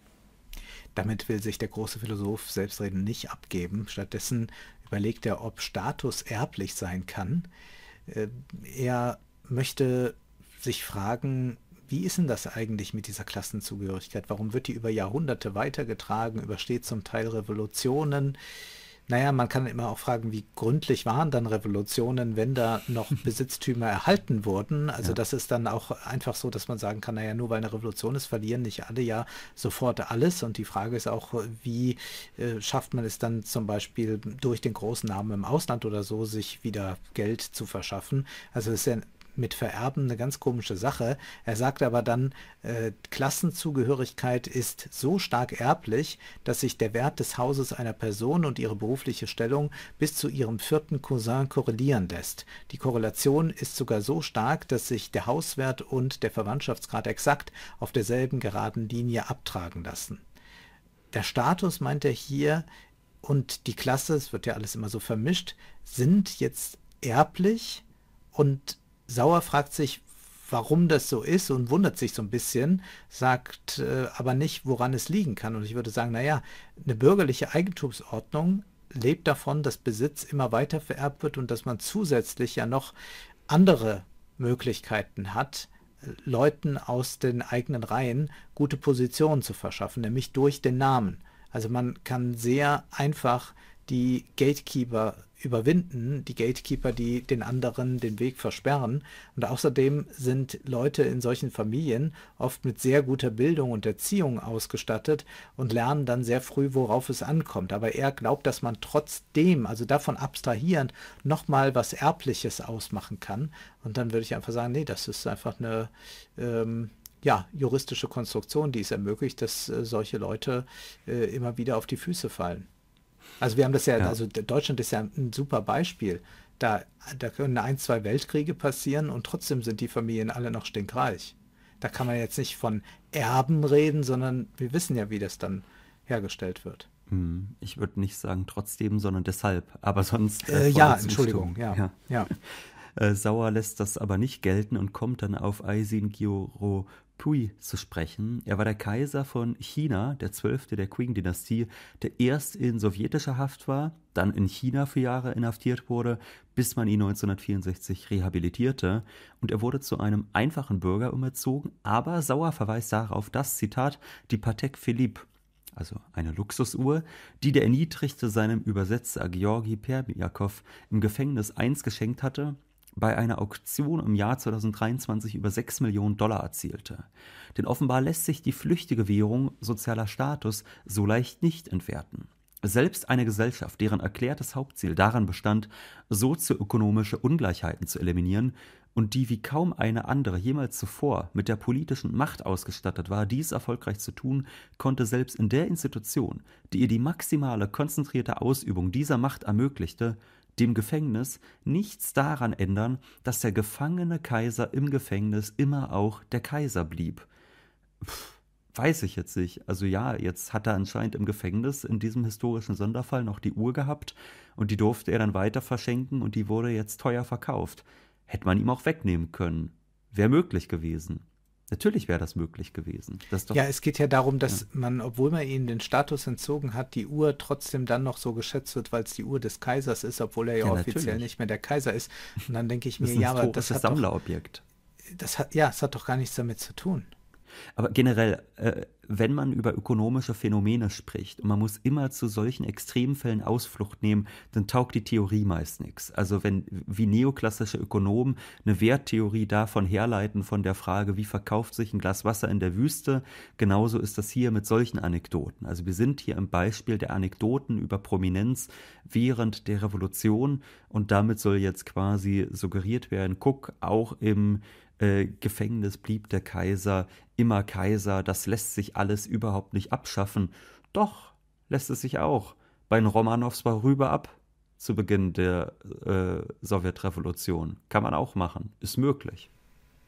Damit will sich der große Philosoph selbstredend nicht abgeben. Stattdessen überlegt er, ob Status erblich sein kann. Äh, er möchte sich fragen, wie ist denn das eigentlich mit dieser Klassenzugehörigkeit? Warum wird die über Jahrhunderte weitergetragen, übersteht zum Teil Revolutionen? Naja, man kann immer auch fragen, wie gründlich waren dann Revolutionen, wenn da noch Besitztümer erhalten wurden? Also Ja. das ist dann auch einfach so, dass man sagen kann, naja, nur weil eine Revolution ist, verlieren nicht alle ja sofort alles. Und die Frage ist auch, wie äh, schafft man es dann zum Beispiel durch den großen Namen im Ausland oder so, sich wieder Geld zu verschaffen? Also es ist ja mit Vererben eine ganz komische Sache. Er sagt aber dann, äh, Klassenzugehörigkeit ist so stark erblich, dass sich der Wert des Hauses einer Person und ihre berufliche Stellung bis zu ihrem vierten Cousin korrelieren lässt. Die Korrelation ist sogar so stark, dass sich der Hauswert und der Verwandtschaftsgrad exakt auf derselben geraden Linie abtragen lassen. Der Status, meint er hier, und die Klasse, es wird ja alles immer so vermischt, sind jetzt erblich, und Sauer fragt sich, warum das so ist und wundert sich so ein bisschen, sagt äh, aber nicht, woran es liegen kann. Und ich würde sagen, naja, eine bürgerliche Eigentumsordnung lebt davon, dass Besitz immer weiter vererbt wird und dass man zusätzlich ja noch andere Möglichkeiten hat, Leuten aus den eigenen Reihen gute Positionen zu verschaffen, nämlich durch den Namen. Also man kann sehr einfach die Gatekeeper überwinden, die Gatekeeper, die den anderen den Weg versperren. Und außerdem sind Leute in solchen Familien oft mit sehr guter Bildung und Erziehung ausgestattet und lernen dann sehr früh, worauf es ankommt. Aber er glaubt, dass man trotzdem, also davon abstrahierend, nochmal was Erbliches ausmachen kann. Und dann würde ich einfach sagen, nee, das ist einfach eine ähm, ja, juristische Konstruktion, die es ermöglicht, dass äh, solche Leute äh, immer wieder auf die Füße fallen. Also wir haben das ja, Ja. also Deutschland ist ja ein super Beispiel. Da, da können ein, zwei Weltkriege passieren und trotzdem sind die Familien alle noch stinkreich. Da kann man jetzt nicht von Erben reden, sondern wir wissen ja, wie das dann hergestellt wird. Hm, Ich würde nicht sagen trotzdem, sondern deshalb. Aber sonst. Äh, Äh, ja, volle Entschuldigung, Zustimmung. ja, ja. Äh, Sauer lässt das aber nicht gelten und kommt dann auf Aisin Gyoro Pui zu sprechen. Er war der Kaiser von China, der zwölfte der Qing-Dynastie, der erst in sowjetischer Haft war, dann in China für Jahre inhaftiert wurde, bis man ihn neunzehnhundertvierundsechzig rehabilitierte. Und er wurde zu einem einfachen Bürger umerzogen, aber Sauer verweist darauf, dass, Zitat, die Patek Philippe, also eine Luxusuhr, die der Erniedrigte seinem Übersetzer Georgi Permyakow im Gefängnis einst geschenkt hatte, bei einer Auktion im Jahr zweitausenddreiundzwanzig über sechs Millionen Dollar erzielte. Denn offenbar lässt sich die flüchtige Währung sozialer Status so leicht nicht entwerten. Selbst eine Gesellschaft, deren erklärtes Hauptziel darin bestand, sozioökonomische Ungleichheiten zu eliminieren und die wie kaum eine andere jemals zuvor mit der politischen Macht ausgestattet war, dies erfolgreich zu tun, konnte selbst in der Institution, die ihr die maximale konzentrierte Ausübung dieser Macht ermöglichte, dem Gefängnis, nichts daran ändern, dass der gefangene Kaiser im Gefängnis immer auch der Kaiser blieb. Pff, weiß ich jetzt nicht. Also ja, jetzt hat er anscheinend im Gefängnis in diesem historischen Sonderfall noch die Uhr gehabt und die durfte er dann weiter verschenken und die wurde jetzt teuer verkauft. Hätte man ihm auch wegnehmen können. Wäre möglich gewesen. Natürlich wäre das möglich gewesen. Das ist doch, Ja, es geht ja darum, dass Ja. man, obwohl man ihnen den Status entzogen hat, die Uhr trotzdem dann noch so geschätzt wird, weil es die Uhr des Kaisers ist, obwohl er ja, Ja, offiziell natürlich. nicht mehr der Kaiser ist. Und dann denke ich das mir, ist ein ja, aber das historisches hat doch, Sammlerobjekt. das hat, ja, es hat doch gar nichts damit zu tun. Aber generell, äh, wenn man über ökonomische Phänomene spricht und man muss immer zu solchen Extremfällen Ausflucht nehmen, dann taugt die Theorie meist nichts. Also wenn wie neoklassische Ökonomen eine Werttheorie davon herleiten, von der Frage, wie verkauft sich ein Glas Wasser in der Wüste, genauso ist das hier mit solchen Anekdoten. Also wir sind hier im Beispiel der Anekdoten über Prominenz während der Revolution und damit soll jetzt quasi suggeriert werden, guck, auch im Äh, Gefängnis blieb der Kaiser immer Kaiser, das lässt sich alles überhaupt nicht abschaffen. Doch, lässt es sich auch. Bei den Romanows war Rübe ab zu Beginn der äh, Sowjetrevolution. Kann man auch machen, ist möglich.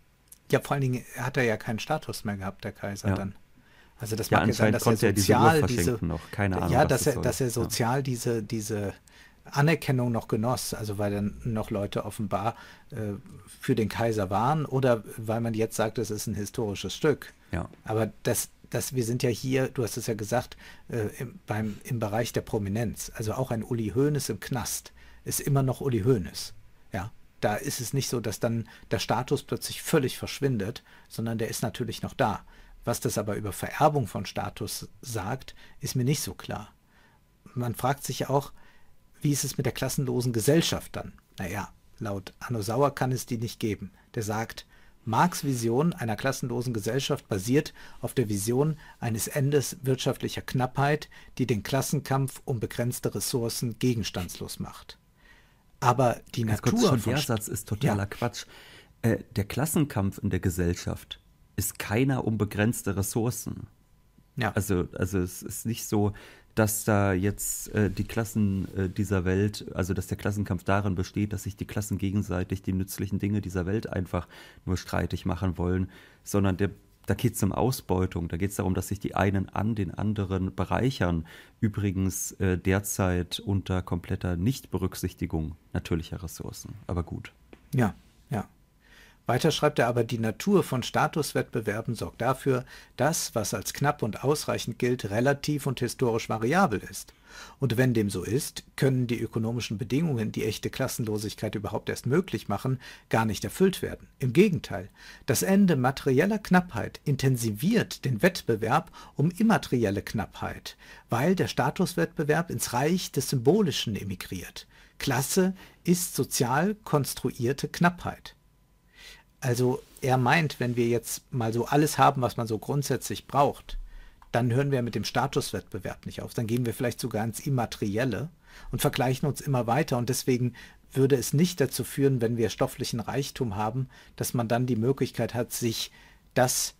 Ja, vor allen Dingen hat er ja keinen Status mehr gehabt, der Kaiser Ja. dann. Also das Ja, mag ja sein, anscheinend dass er konnte er diese Uhr sozial diese, verschenken noch. Keine Ahnung, ja, was dass das er, soll. dass er Ja. sozial diese, diese Anerkennung noch genoss, also weil dann noch Leute offenbar äh, für den Kaiser waren oder weil man jetzt sagt, es ist ein historisches Stück. Ja. Aber das, das, wir sind ja hier, du hast es ja gesagt, äh, im, beim, im Bereich der Prominenz. Also auch ein Uli Hoeneß im Knast ist immer noch Uli Hoeneß. Ja, da ist es nicht so, dass dann der Status plötzlich völlig verschwindet, sondern der ist natürlich noch da. Was das aber über Vererbung von Status sagt, ist mir nicht so klar. Man fragt sich auch, wie ist es mit der klassenlosen Gesellschaft dann? Naja, laut Hanno Sauer kann es die nicht geben. Der sagt, Marx' Vision einer klassenlosen Gesellschaft basiert auf der Vision eines Endes wirtschaftlicher Knappheit, die den Klassenkampf um begrenzte Ressourcen gegenstandslos macht. Aber die Ganz kurz, Natur schon von der St- Satz ist totaler Ja. Quatsch. Äh, der Klassenkampf in der Gesellschaft ist keiner um begrenzte Ressourcen. Ja. Also, also es ist nicht so, dass da jetzt äh, die Klassen äh, dieser Welt, also dass der Klassenkampf darin besteht, dass sich die Klassen gegenseitig die nützlichen Dinge dieser Welt einfach nur streitig machen wollen, sondern der, da geht es um Ausbeutung, da geht es darum, dass sich die einen an den anderen bereichern. Übrigens äh, derzeit unter kompletter Nichtberücksichtigung natürlicher Ressourcen. Aber gut. Ja, ja. Weiter schreibt er aber, die Natur von Statuswettbewerben sorgt dafür, dass, was als knapp und ausreichend gilt, relativ und historisch variabel ist. Und wenn dem so ist, können die ökonomischen Bedingungen, die echte Klassenlosigkeit überhaupt erst möglich machen, gar nicht erfüllt werden. Im Gegenteil, das Ende materieller Knappheit intensiviert den Wettbewerb um immaterielle Knappheit, weil der Statuswettbewerb ins Reich des Symbolischen emigriert. Klasse ist sozial konstruierte Knappheit. Also er meint, wenn wir jetzt mal so alles haben, was man so grundsätzlich braucht, dann hören wir mit dem Statuswettbewerb nicht auf. Dann gehen wir vielleicht sogar ins Immaterielle und vergleichen uns immer weiter. Und deswegen würde es nicht dazu führen, wenn wir stofflichen Reichtum haben, dass man dann die Möglichkeit hat, sich das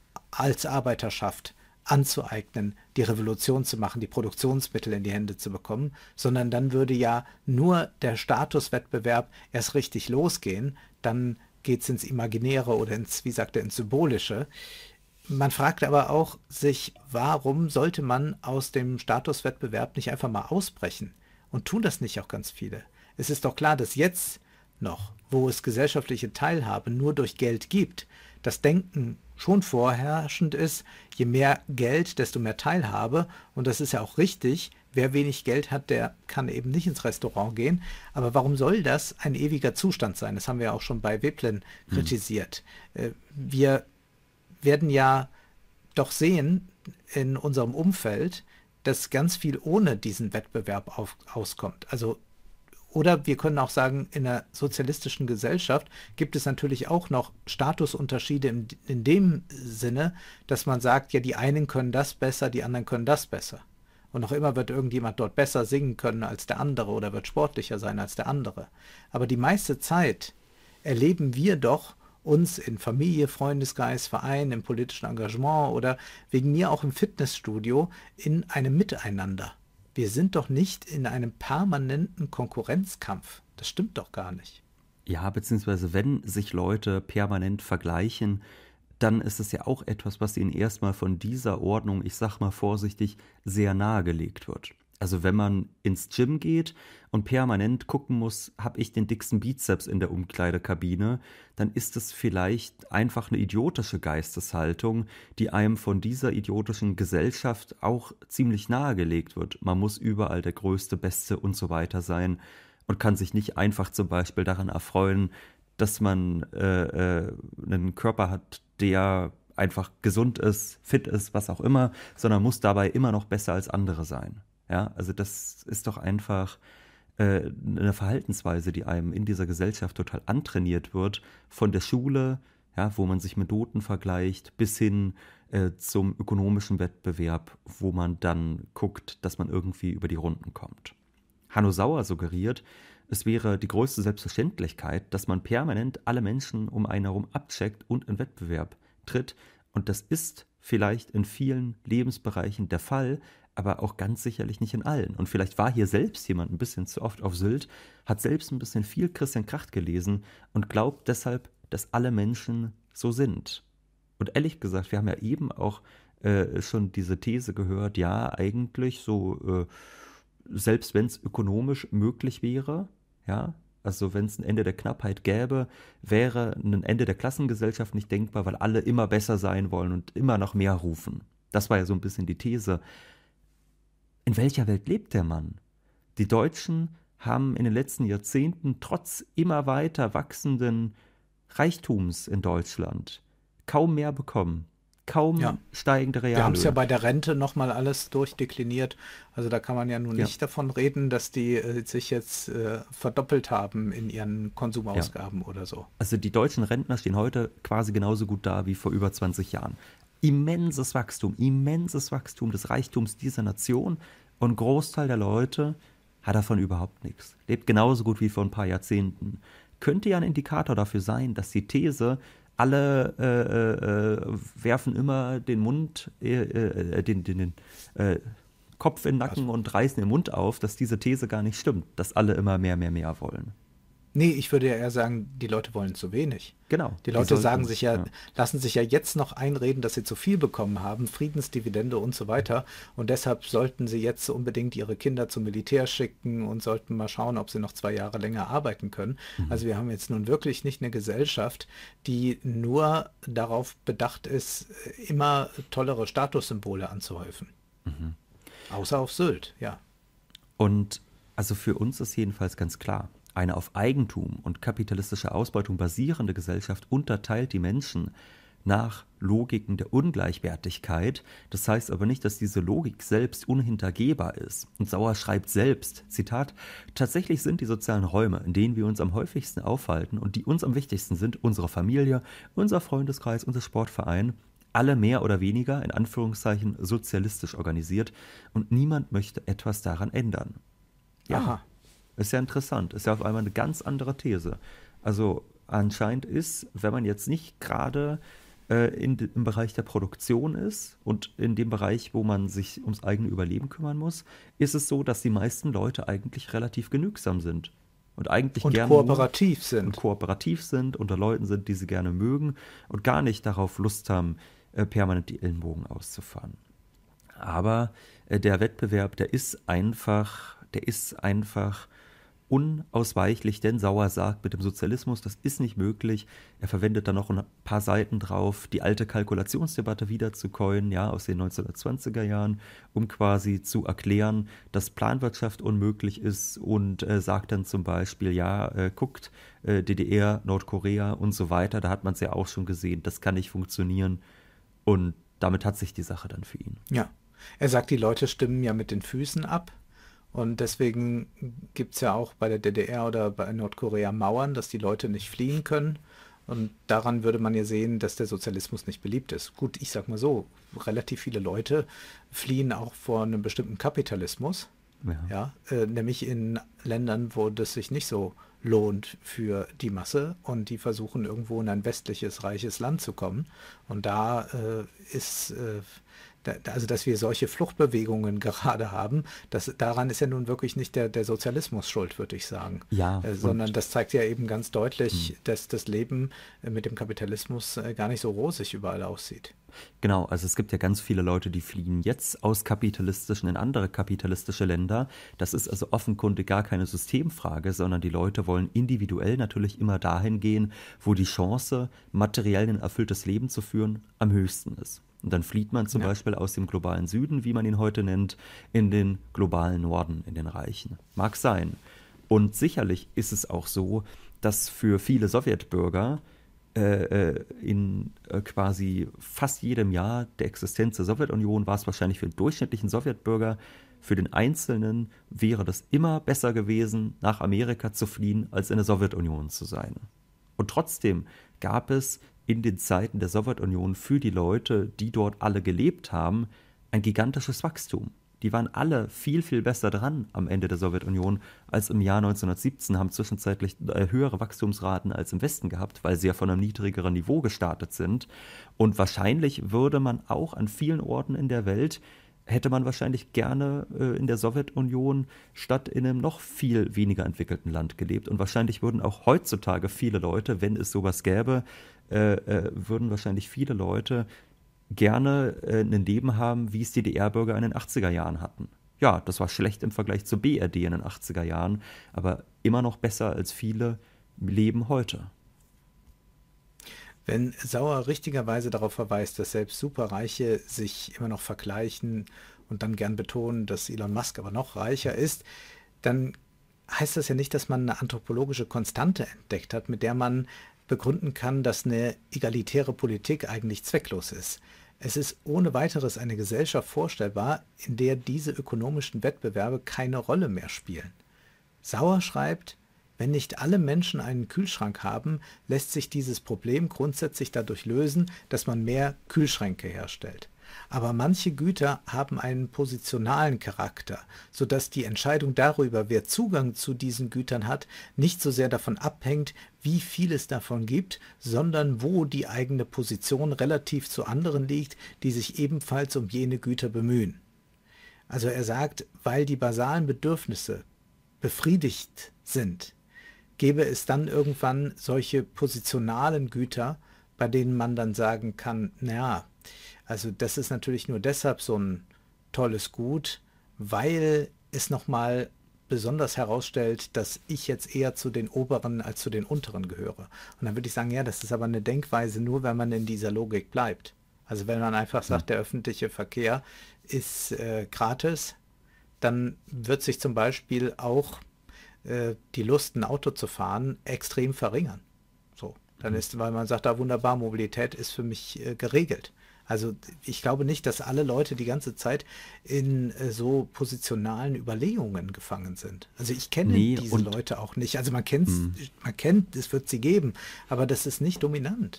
als Arbeiterschaft anzueignen, die Revolution zu machen, die Produktionsmittel in die Hände zu bekommen, sondern dann würde ja nur der Statuswettbewerb erst richtig losgehen, dann geht es ins Imaginäre oder ins, wie sagt er, ins Symbolische. Man fragt aber auch sich, warum sollte man aus dem Statuswettbewerb nicht einfach mal ausbrechen? Und tun das nicht auch ganz viele? Es ist doch klar, dass jetzt noch, wo es gesellschaftliche Teilhabe nur durch Geld gibt, das Denken schon vorherrschend ist, je mehr Geld, desto mehr Teilhabe. Und das ist ja auch richtig. Wer wenig Geld hat, der kann eben nicht ins Restaurant gehen. Aber warum soll das ein ewiger Zustand sein? Das haben wir auch schon bei Veblen kritisiert. Äh, Wir werden ja doch sehen in unserem Umfeld, dass ganz viel ohne diesen Wettbewerb auf, auskommt. Also oder wir können auch sagen, in einer sozialistischen Gesellschaft gibt es natürlich auch noch Statusunterschiede in, in dem Sinne, dass man sagt, ja, die einen können das besser, die anderen können das besser. Und noch immer wird irgendjemand dort besser singen können als der andere oder wird sportlicher sein als der andere. Aber die meiste Zeit erleben wir doch uns in Familie, Freundeskreis, Verein, im politischen Engagement oder wegen mir auch im Fitnessstudio in einem Miteinander. Wir sind doch nicht in einem permanenten Konkurrenzkampf. Das stimmt doch gar nicht. Ja, beziehungsweise wenn sich Leute permanent vergleichen, dann ist es ja auch etwas, was ihnen erstmal von dieser Ordnung, ich sag mal vorsichtig, sehr nahegelegt wird. Also wenn man ins Gym geht und permanent gucken muss, habe ich den dicksten Bizeps in der Umkleidekabine, dann ist es vielleicht einfach eine idiotische Geisteshaltung, die einem von dieser idiotischen Gesellschaft auch ziemlich nahegelegt wird. Man muss überall der Größte, Beste und so weiter sein und kann sich nicht einfach zum Beispiel daran erfreuen, dass man äh, äh, einen Körper hat, der einfach gesund ist, fit ist, was auch immer, sondern muss dabei immer noch besser als andere sein. Ja, also das ist doch einfach äh, eine Verhaltensweise, die einem in dieser Gesellschaft total antrainiert wird, von der Schule, ja, wo man sich mit Noten vergleicht, bis hin äh, zum ökonomischen Wettbewerb, wo man dann guckt, dass man irgendwie über die Runden kommt. Hanno Sauer suggeriert, es wäre die größte Selbstverständlichkeit, dass man permanent alle Menschen um einen herum abcheckt und in Wettbewerb tritt. Und das ist vielleicht in vielen Lebensbereichen der Fall, aber auch ganz sicherlich nicht in allen. Und vielleicht war hier selbst jemand ein bisschen zu oft auf Sylt, hat selbst ein bisschen viel Christian Kracht gelesen und glaubt deshalb, dass alle Menschen so sind. Und ehrlich gesagt, wir haben ja eben auch äh, schon diese These gehört, ja, eigentlich so, äh, selbst wenn es ökonomisch möglich wäre, ja, also wenn es ein Ende der Knappheit gäbe, wäre ein Ende der Klassengesellschaft nicht denkbar, weil alle immer besser sein wollen und immer noch mehr rufen. Das war ja so ein bisschen die These. In welcher Welt lebt der Mann? Die Deutschen haben in den letzten Jahrzehnten trotz immer weiter wachsenden Reichtums in Deutschland kaum mehr bekommen. Kaum Ja. steigende Wir haben es ja Reallöhne. bei der Rente nochmal alles durchdekliniert. Also da kann man ja nun Ja. nicht davon reden, dass die äh, sich jetzt äh, verdoppelt haben in ihren Konsumausgaben oder so. Also die deutschen Rentner stehen heute quasi genauso gut da wie vor über zwanzig Jahren. Immenses Wachstum, immenses Wachstum des Reichtums dieser Nation und ein Großteil der Leute hat davon überhaupt nichts. Lebt genauso gut wie vor ein paar Jahrzehnten. Könnte ja ein Indikator dafür sein, dass die These, alle äh, äh, werfen immer den Mund, äh, äh, den, den, den äh, Kopf in den Nacken und reißen den Mund auf, dass diese These gar nicht stimmt, dass alle immer mehr, mehr, mehr wollen. Nee, ich würde ja eher sagen, die Leute wollen zu wenig. Genau. Die die Leute sollten- sagen sich ja, ja. lassen sich ja jetzt noch einreden, dass sie zu viel bekommen haben, Friedensdividende und so weiter. Und deshalb sollten sie jetzt unbedingt ihre Kinder zum Militär schicken und sollten mal schauen, ob sie noch zwei Jahre länger arbeiten können. Also wir haben jetzt nun wirklich nicht eine Gesellschaft, die nur darauf bedacht ist, immer tollere Statussymbole anzuhäufen. Außer auf Sylt, ja. Und also für uns ist jedenfalls ganz klar, eine auf Eigentum und kapitalistischer Ausbeutung basierende Gesellschaft unterteilt die Menschen nach Logiken der Ungleichwertigkeit. Das heißt aber nicht, dass diese Logik selbst unhintergehbar ist. Und Sauer schreibt selbst, Zitat, tatsächlich sind die sozialen Räume, in denen wir uns am häufigsten aufhalten und die uns am wichtigsten sind, unsere Familie, unser Freundeskreis, unser Sportverein, alle mehr oder weniger, in Anführungszeichen, sozialistisch organisiert und niemand möchte etwas daran ändern. Ja, Aha. ist ja interessant. Ist ja auf einmal eine ganz andere These. Also anscheinend ist, wenn man jetzt nicht gerade äh, in, im Bereich der Produktion ist und in dem Bereich, wo man sich ums eigene Überleben kümmern muss, ist es so, dass die meisten Leute eigentlich relativ genügsam sind. Und eigentlich Und gerne kooperativ und sind. kooperativ sind, unter Leuten sind, die sie gerne mögen und gar nicht darauf Lust haben, äh, permanent die Ellenbogen auszufahren. Aber äh, der Wettbewerb, der ist einfach, der ist einfach unausweichlich, denn Sauer sagt, mit dem Sozialismus, das ist nicht möglich. Er verwendet da noch ein paar Seiten drauf, die alte Kalkulationsdebatte wiederzukäuen, ja, aus den neunzehnhundertzwanziger Jahren, um quasi zu erklären, dass Planwirtschaft unmöglich ist und äh, sagt dann zum Beispiel, ja, äh, guckt, äh, D D R, Nordkorea und so weiter, da hat man es ja auch schon gesehen, das kann nicht funktionieren und damit hat sich die Sache dann für ihn. Ja. Er sagt, die Leute stimmen ja mit den Füßen ab. Und deswegen gibt es ja auch bei der D D R oder bei Nordkorea Mauern, dass die Leute nicht fliehen können. Und daran würde man ja sehen, dass der Sozialismus nicht beliebt ist. Gut, ich sag mal so, relativ viele Leute fliehen auch vor einem bestimmten Kapitalismus. Ja. Ja, äh, nämlich in Ländern, wo das sich nicht so lohnt für die Masse und die versuchen irgendwo in ein westliches, reiches Land zu kommen. Und da äh, ist, äh, da, also dass wir solche Fluchtbewegungen gerade haben, das, daran ist ja nun wirklich nicht der, der Sozialismus schuld, würde ich sagen. Ja, äh, und- sondern das zeigt ja eben ganz deutlich, dass das Leben äh, mit dem Kapitalismus äh, gar nicht so rosig überall aussieht. Genau, also es gibt ja ganz viele Leute, die fliehen jetzt aus kapitalistischen in andere kapitalistische Länder. Das ist also offenkundig gar keine Systemfrage, sondern die Leute wollen individuell natürlich immer dahin gehen, wo die Chance, materiell ein erfülltes Leben zu führen, am höchsten ist. Und dann flieht man zum Ja. Beispiel aus dem globalen Süden, wie man ihn heute nennt, in den globalen Norden, in den Reichen. Mag sein. Und sicherlich ist es auch so, dass für viele Sowjetbürger äh, in äh, quasi fast jedem Jahr der Existenz der Sowjetunion war es wahrscheinlich für den durchschnittlichen Sowjetbürger, für den Einzelnen wäre das immer besser gewesen, nach Amerika zu fliehen, als in der Sowjetunion zu sein. Und trotzdem gab es in den Zeiten der Sowjetunion für die Leute, die dort alle gelebt haben, ein gigantisches Wachstum. Die waren alle viel, viel besser dran am Ende der Sowjetunion als im Jahr neunzehnhundertsiebzehn, haben zwischenzeitlich äh, höhere Wachstumsraten als im Westen gehabt, weil sie ja von einem niedrigeren Niveau gestartet sind. Und wahrscheinlich würde man auch an vielen Orten in der Welt hätte man wahrscheinlich gerne äh, in der Sowjetunion statt in einem noch viel weniger entwickelten Land gelebt. Und wahrscheinlich würden auch heutzutage viele Leute, wenn es sowas gäbe, äh, äh, würden wahrscheinlich viele Leute gerne äh, ein Leben haben, wie es die D D R-Bürger in den achtziger Jahren hatten. Ja, das war schlecht im Vergleich zur B R D in den achtziger Jahren, aber immer noch besser als viele leben heute. Wenn Sauer richtigerweise darauf verweist, dass selbst Superreiche sich immer noch vergleichen und dann gern betonen, dass Elon Musk aber noch reicher ist, dann heißt das ja nicht, dass man eine anthropologische Konstante entdeckt hat, mit der man begründen kann, dass eine egalitäre Politik eigentlich zwecklos ist. Es ist ohne weiteres eine Gesellschaft vorstellbar, in der diese ökonomischen Wettbewerbe keine Rolle mehr spielen. Sauer schreibt, wenn nicht alle Menschen einen Kühlschrank haben, lässt sich dieses Problem grundsätzlich dadurch lösen, dass man mehr Kühlschränke herstellt. Aber manche Güter haben einen positionalen Charakter, sodass die Entscheidung darüber, wer Zugang zu diesen Gütern hat, nicht so sehr davon abhängt, wie viel es davon gibt, sondern wo die eigene Position relativ zu anderen liegt, die sich ebenfalls um jene Güter bemühen. Also er sagt, weil die basalen Bedürfnisse befriedigt sind, gäbe es dann irgendwann solche positionalen Güter, bei denen man dann sagen kann, naja, also das ist natürlich nur deshalb so ein tolles Gut, weil es nochmal besonders herausstellt, dass ich jetzt eher zu den oberen als zu den unteren gehöre. Und dann würde ich sagen, ja, das ist aber eine Denkweise, nur wenn man in dieser Logik bleibt. Also wenn man einfach sagt, der öffentliche Verkehr ist äh, gratis, dann wird sich zum Beispiel auch äh, die Lust, ein Auto zu fahren, extrem verringern. So, dann ist, weil man sagt, da wunderbar, Mobilität ist für mich äh, geregelt. Also ich glaube nicht, dass alle Leute die ganze Zeit in äh, so positionalen Überlegungen gefangen sind. Also ich kenne Nee, diese und Leute auch nicht. Also man kennt, mh. man kennt, es wird sie geben, aber das ist nicht dominant.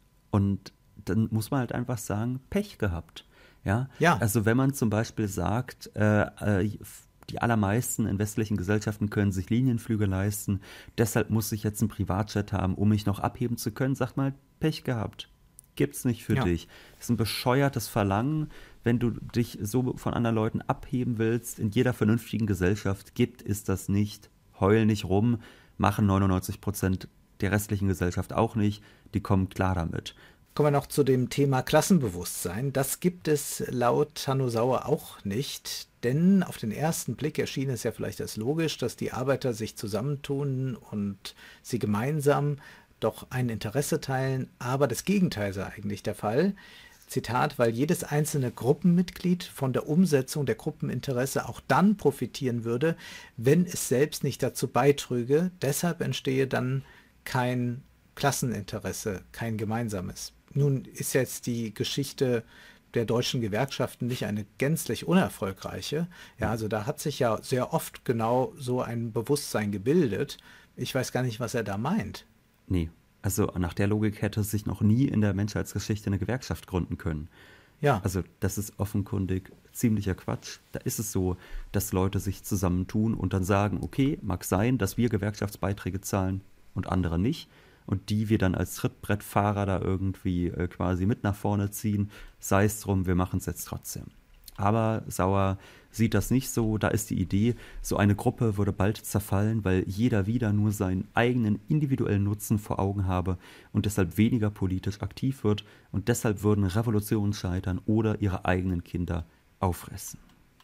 Und dann muss man halt einfach sagen, Pech gehabt. Ja, Ja, also wenn man zum Beispiel sagt, äh, äh, die allermeisten in westlichen Gesellschaften können sich Linienflüge leisten, deshalb muss ich jetzt einen Privatjet haben, um mich noch abheben zu können, sagt man halt, Pech gehabt. Gibt's nicht für ja. dich. Das ist ein bescheuertes Verlangen, wenn du dich so von anderen Leuten abheben willst. In jeder vernünftigen Gesellschaft gibt es das nicht. Heul nicht rum, machen neunundneunzig Prozent der restlichen Gesellschaft auch nicht. Die kommen klar damit. Kommen wir noch zu dem Thema Klassenbewusstsein. Das gibt es laut Hanno Sauer auch nicht, denn auf den ersten Blick erschien es ja vielleicht als logisch, dass die Arbeiter sich zusammentun und sie gemeinsam doch ein Interesse teilen, aber das Gegenteil sei eigentlich der Fall. Zitat, weil jedes einzelne Gruppenmitglied von der Umsetzung der Gruppeninteresse auch dann profitieren würde, wenn es selbst nicht dazu beitrüge. Deshalb entstehe dann kein Klasseninteresse, kein gemeinsames. Nun ist jetzt die Geschichte der deutschen Gewerkschaften nicht eine gänzlich unerfolgreiche. Ja, also da hat sich ja sehr oft genau so ein Bewusstsein gebildet. Ich weiß gar nicht, was er da meint. Nee, also nach der Logik hätte sich noch nie in der Menschheitsgeschichte eine Gewerkschaft gründen können. Ja, Also das ist offenkundig ziemlicher Quatsch. Da ist es so, dass Leute sich zusammentun und dann sagen, okay, mag sein, dass wir Gewerkschaftsbeiträge zahlen und andere nicht. Und die wir dann als Trittbrettfahrer da irgendwie äh, quasi mit nach vorne ziehen, sei es drum, wir machen es jetzt trotzdem. Aber Sauer sieht das nicht so. Da ist die Idee, so eine Gruppe würde bald zerfallen, weil jeder wieder nur seinen eigenen individuellen Nutzen vor Augen habe und deshalb weniger politisch aktiv wird und deshalb würden Revolutionen scheitern oder ihre eigenen Kinder auffressen.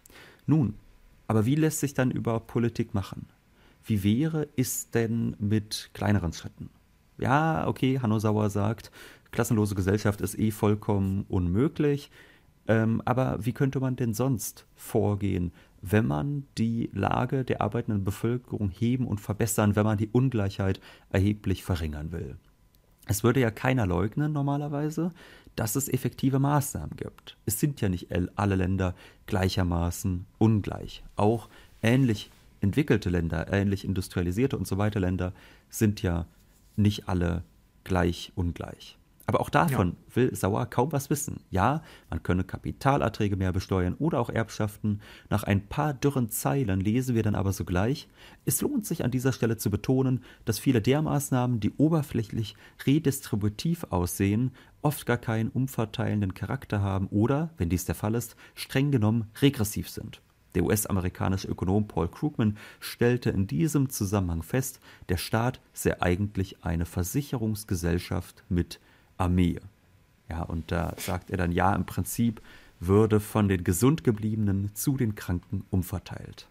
Nun, aber wie lässt sich dann über Politik machen? Wie wäre es denn mit kleineren Schritten? Ja, okay, Hanno Sauer sagt, klassenlose Gesellschaft ist eh vollkommen unmöglich. Ähm, aber wie könnte man denn sonst vorgehen, wenn man die Lage der arbeitenden Bevölkerung heben und verbessern, wenn man die Ungleichheit erheblich verringern will? Es würde ja keiner leugnen normalerweise, dass es effektive Maßnahmen gibt. Es sind ja nicht alle Länder gleichermaßen ungleich. Auch ähnlich entwickelte Länder, ähnlich industrialisierte und so weiter Länder sind ja nicht alle gleich ungleich. Aber auch davon Ja. will Sauer kaum was wissen. Ja, man könne Kapitalerträge mehr besteuern oder auch Erbschaften. Nach ein paar dürren Zeilen lesen wir dann aber sogleich: Es lohnt sich an dieser Stelle zu betonen, dass viele der Maßnahmen, die oberflächlich redistributiv aussehen, oft gar keinen umverteilenden Charakter haben oder, wenn dies der Fall ist, streng genommen regressiv sind. Der U S-amerikanische Ökonom Paul Krugman stellte in diesem Zusammenhang fest, der Staat sei eigentlich eine Versicherungsgesellschaft mit Armee. Ja, und da sagt er dann, ja, im Prinzip würde von den Gesundgebliebenen zu den Kranken umverteilt.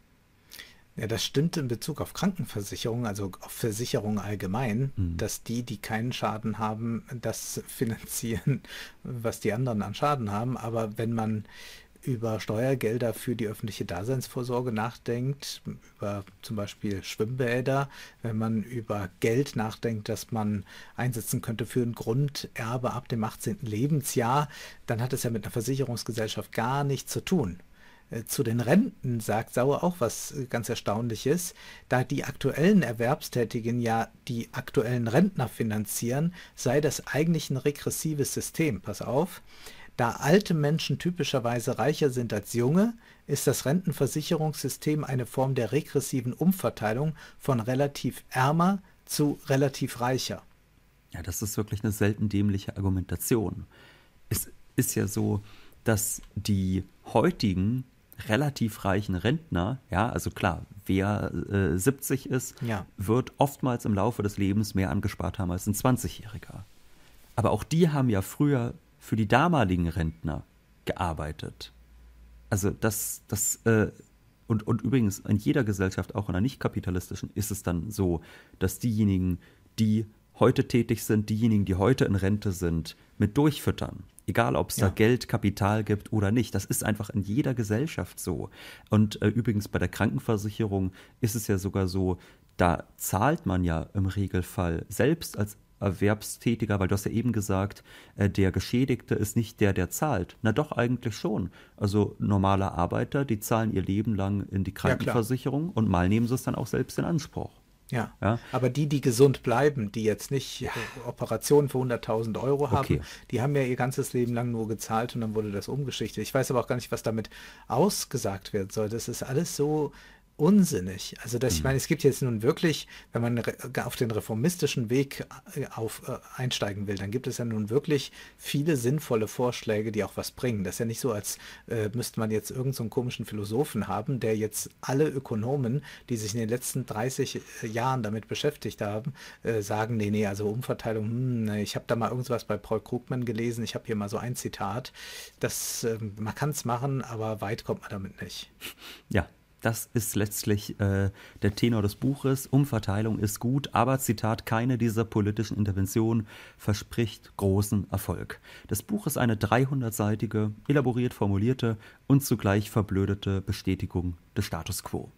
Ja, das stimmt in Bezug auf Krankenversicherung, also auf Versicherung allgemein, Mhm. dass die, die keinen Schaden haben, das finanzieren, was die anderen an Schaden haben. Aber wenn man über Steuergelder für die öffentliche Daseinsvorsorge nachdenkt, über zum Beispiel Schwimmbäder, wenn man über Geld nachdenkt, das man einsetzen könnte für ein Grunderbe ab dem achtzehnten Lebensjahr, dann hat es ja mit einer Versicherungsgesellschaft gar nichts zu tun. Äh, Zu den Renten sagt Sauer auch was äh, ganz Erstaunliches, da die aktuellen Erwerbstätigen ja die aktuellen Rentner finanzieren, sei das eigentlich ein regressives System. Pass auf. Da alte Menschen typischerweise reicher sind als junge, ist das Rentenversicherungssystem eine Form der regressiven Umverteilung von relativ ärmer zu relativ reicher. Ja, das ist wirklich eine selten dämliche Argumentation. Es ist ja so, dass die heutigen relativ reichen Rentner, ja, also klar, wer äh, siebzig ist, Ja. wird oftmals im Laufe des Lebens mehr angespart haben als ein zwanzigjähriger. Aber auch die haben ja früher für die damaligen Rentner gearbeitet. Also das, das, äh, und, und übrigens in jeder Gesellschaft, auch in einer nicht-kapitalistischen, ist es dann so, dass diejenigen, die heute tätig sind, diejenigen, die heute in Rente sind, mit durchfüttern. Egal, ob es da Ja. Geld, Kapital gibt oder nicht. Das ist einfach in jeder Gesellschaft so. Und äh, übrigens bei der Krankenversicherung ist es ja sogar so, da zahlt man ja im Regelfall selbst als Erwerbstätiger, weil du hast ja eben gesagt, äh, der Geschädigte ist nicht der, der zahlt. Na doch, eigentlich schon. Also normale Arbeiter, die zahlen ihr Leben lang in die klar. Krankenversicherung und mal nehmen sie es dann auch selbst in Anspruch. Ja. Ja. Aber die, die gesund bleiben, die jetzt nicht äh, Operationen für hunderttausend Euro haben, Okay. die haben ja ihr ganzes Leben lang nur gezahlt und dann wurde das umgeschichtet. Ich weiß aber auch gar nicht, was damit ausgesagt werden soll. Das ist alles so unsinnig. Also das, ich meine, es gibt jetzt nun wirklich, wenn man re- auf den reformistischen Weg äh, auf, äh, einsteigen will, dann gibt es ja nun wirklich viele sinnvolle Vorschläge, die auch was bringen. Das ist ja nicht so, als äh, müsste man jetzt irgendeinen so einen komischen Philosophen haben, der jetzt alle Ökonomen, die sich in den letzten dreißig Jahren damit beschäftigt haben, äh, sagen, nee, nee, also Umverteilung, hm, nee, ich habe da mal irgendwas bei Paul Krugman gelesen, ich habe hier mal so ein Zitat, das, äh, man kann es machen, aber weit kommt man damit nicht. Ja, das ist letztlich äh, der Tenor des Buches. Umverteilung ist gut, aber, Zitat, keine dieser politischen Interventionen verspricht großen Erfolg. Das Buch ist eine dreihundertseitige, elaboriert formulierte und zugleich verblödete Bestätigung des Status quo.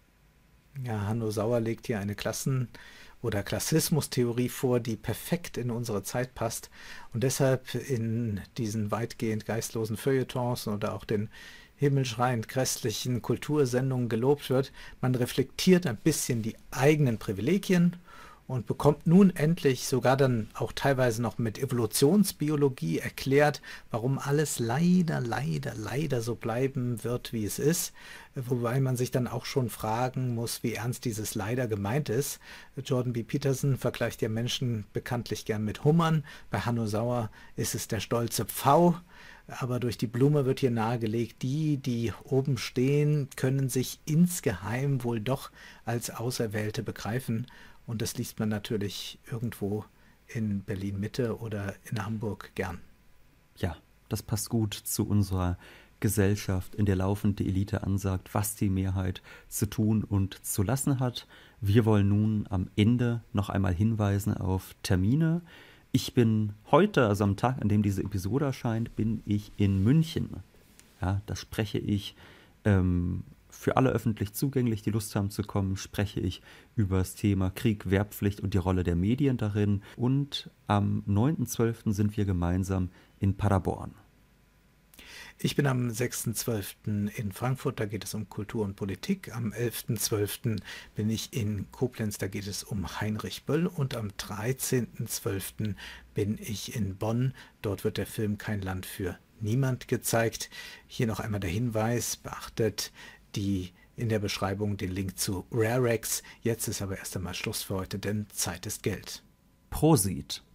Ja, Hanno Sauer legt hier eine Klassen- oder Klassismustheorie vor, die perfekt in unsere Zeit passt und deshalb in diesen weitgehend geistlosen Feuilletons oder auch den himmelschreiend grässlichen Kultursendungen gelobt wird. Man reflektiert ein bisschen die eigenen Privilegien und bekommt nun endlich sogar dann auch teilweise noch mit Evolutionsbiologie erklärt, warum alles leider, leider, leider so bleiben wird, wie es ist. Wobei man sich dann auch schon fragen muss, wie ernst dieses leider gemeint ist. Jordan B. Peterson vergleicht ja Menschen bekanntlich gern mit Hummern. Bei Hanno Sauer ist es der stolze Pfau. Aber durch die Blume wird hier nahegelegt, die, die oben stehen, können sich insgeheim wohl doch als Auserwählte begreifen. Und das liest man natürlich irgendwo in Berlin-Mitte oder in Hamburg gern. Ja, das passt gut zu unserer Gesellschaft, in der laufend die Elite ansagt, was die Mehrheit zu tun und zu lassen hat. Wir wollen nun am Ende noch einmal hinweisen auf Termine. Ich bin heute, also am Tag, an dem diese Episode erscheint, bin ich in München. Ja, da spreche ich ähm, für alle öffentlich zugänglich, die Lust haben zu kommen, spreche ich über das Thema Krieg, Wehrpflicht und die Rolle der Medien darin. Und am neunten zwölften sind wir gemeinsam in Paderborn. Ich bin am sechsten zwölften in Frankfurt, da geht es um Kultur und Politik. Am elften zwölften bin ich in Koblenz, da geht es um Heinrich Böll. Und am dreizehnten zwölften bin ich in Bonn, dort wird der Film Kein Land für niemand gezeigt. Hier noch einmal der Hinweis, beachtet die in der Beschreibung den Link zu Rarex. Jetzt ist aber erst einmal Schluss für heute, denn Zeit ist Geld. Prosit.